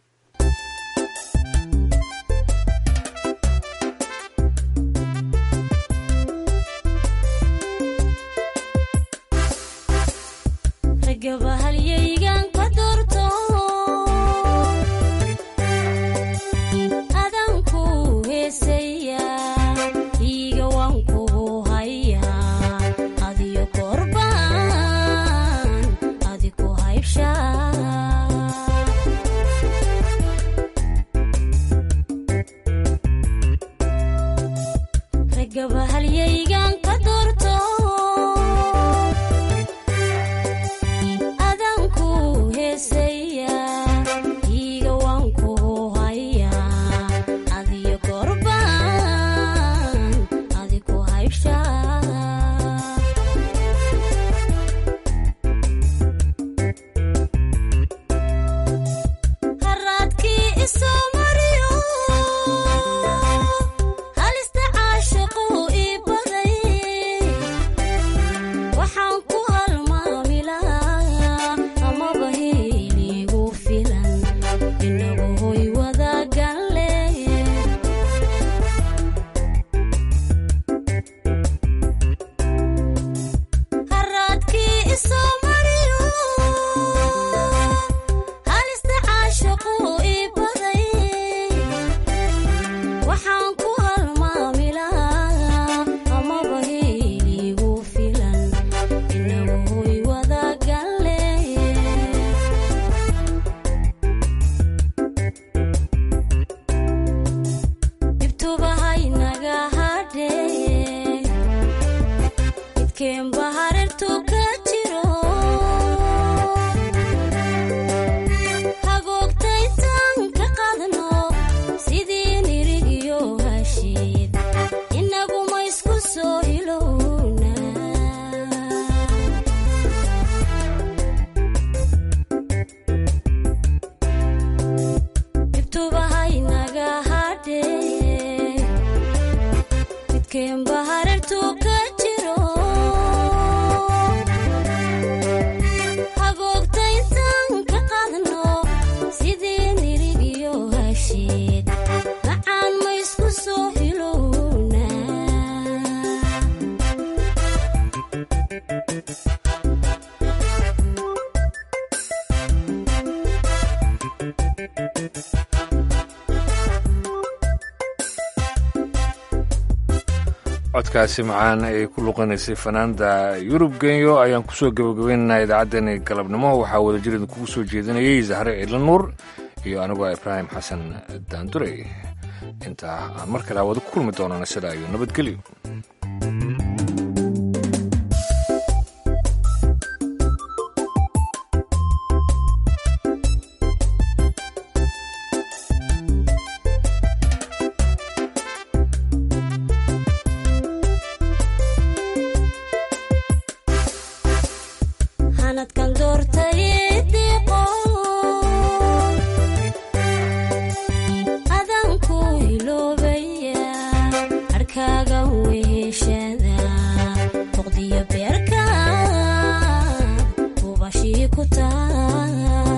gabahalyaygan ka doorto adanku heesaya iiga waan kugu hayaa adiyo korbaan adiku haybshaa gabahalyaygan ka doorto codkaasi macaan ay ku luqanaysay fanaanda yurub genyo ayaan kusoo gabagabaynaynaa idaacaddeenii galabnimo. waxaa wadajirida kugu soo jeedinayay zahre ciidla nuur iyo anigoo ibraahim xasan daandurey. intaa aan mar kale hawada ku kulmi doonana sidaa iyo nabadgelyo. beerka ubashii ku taa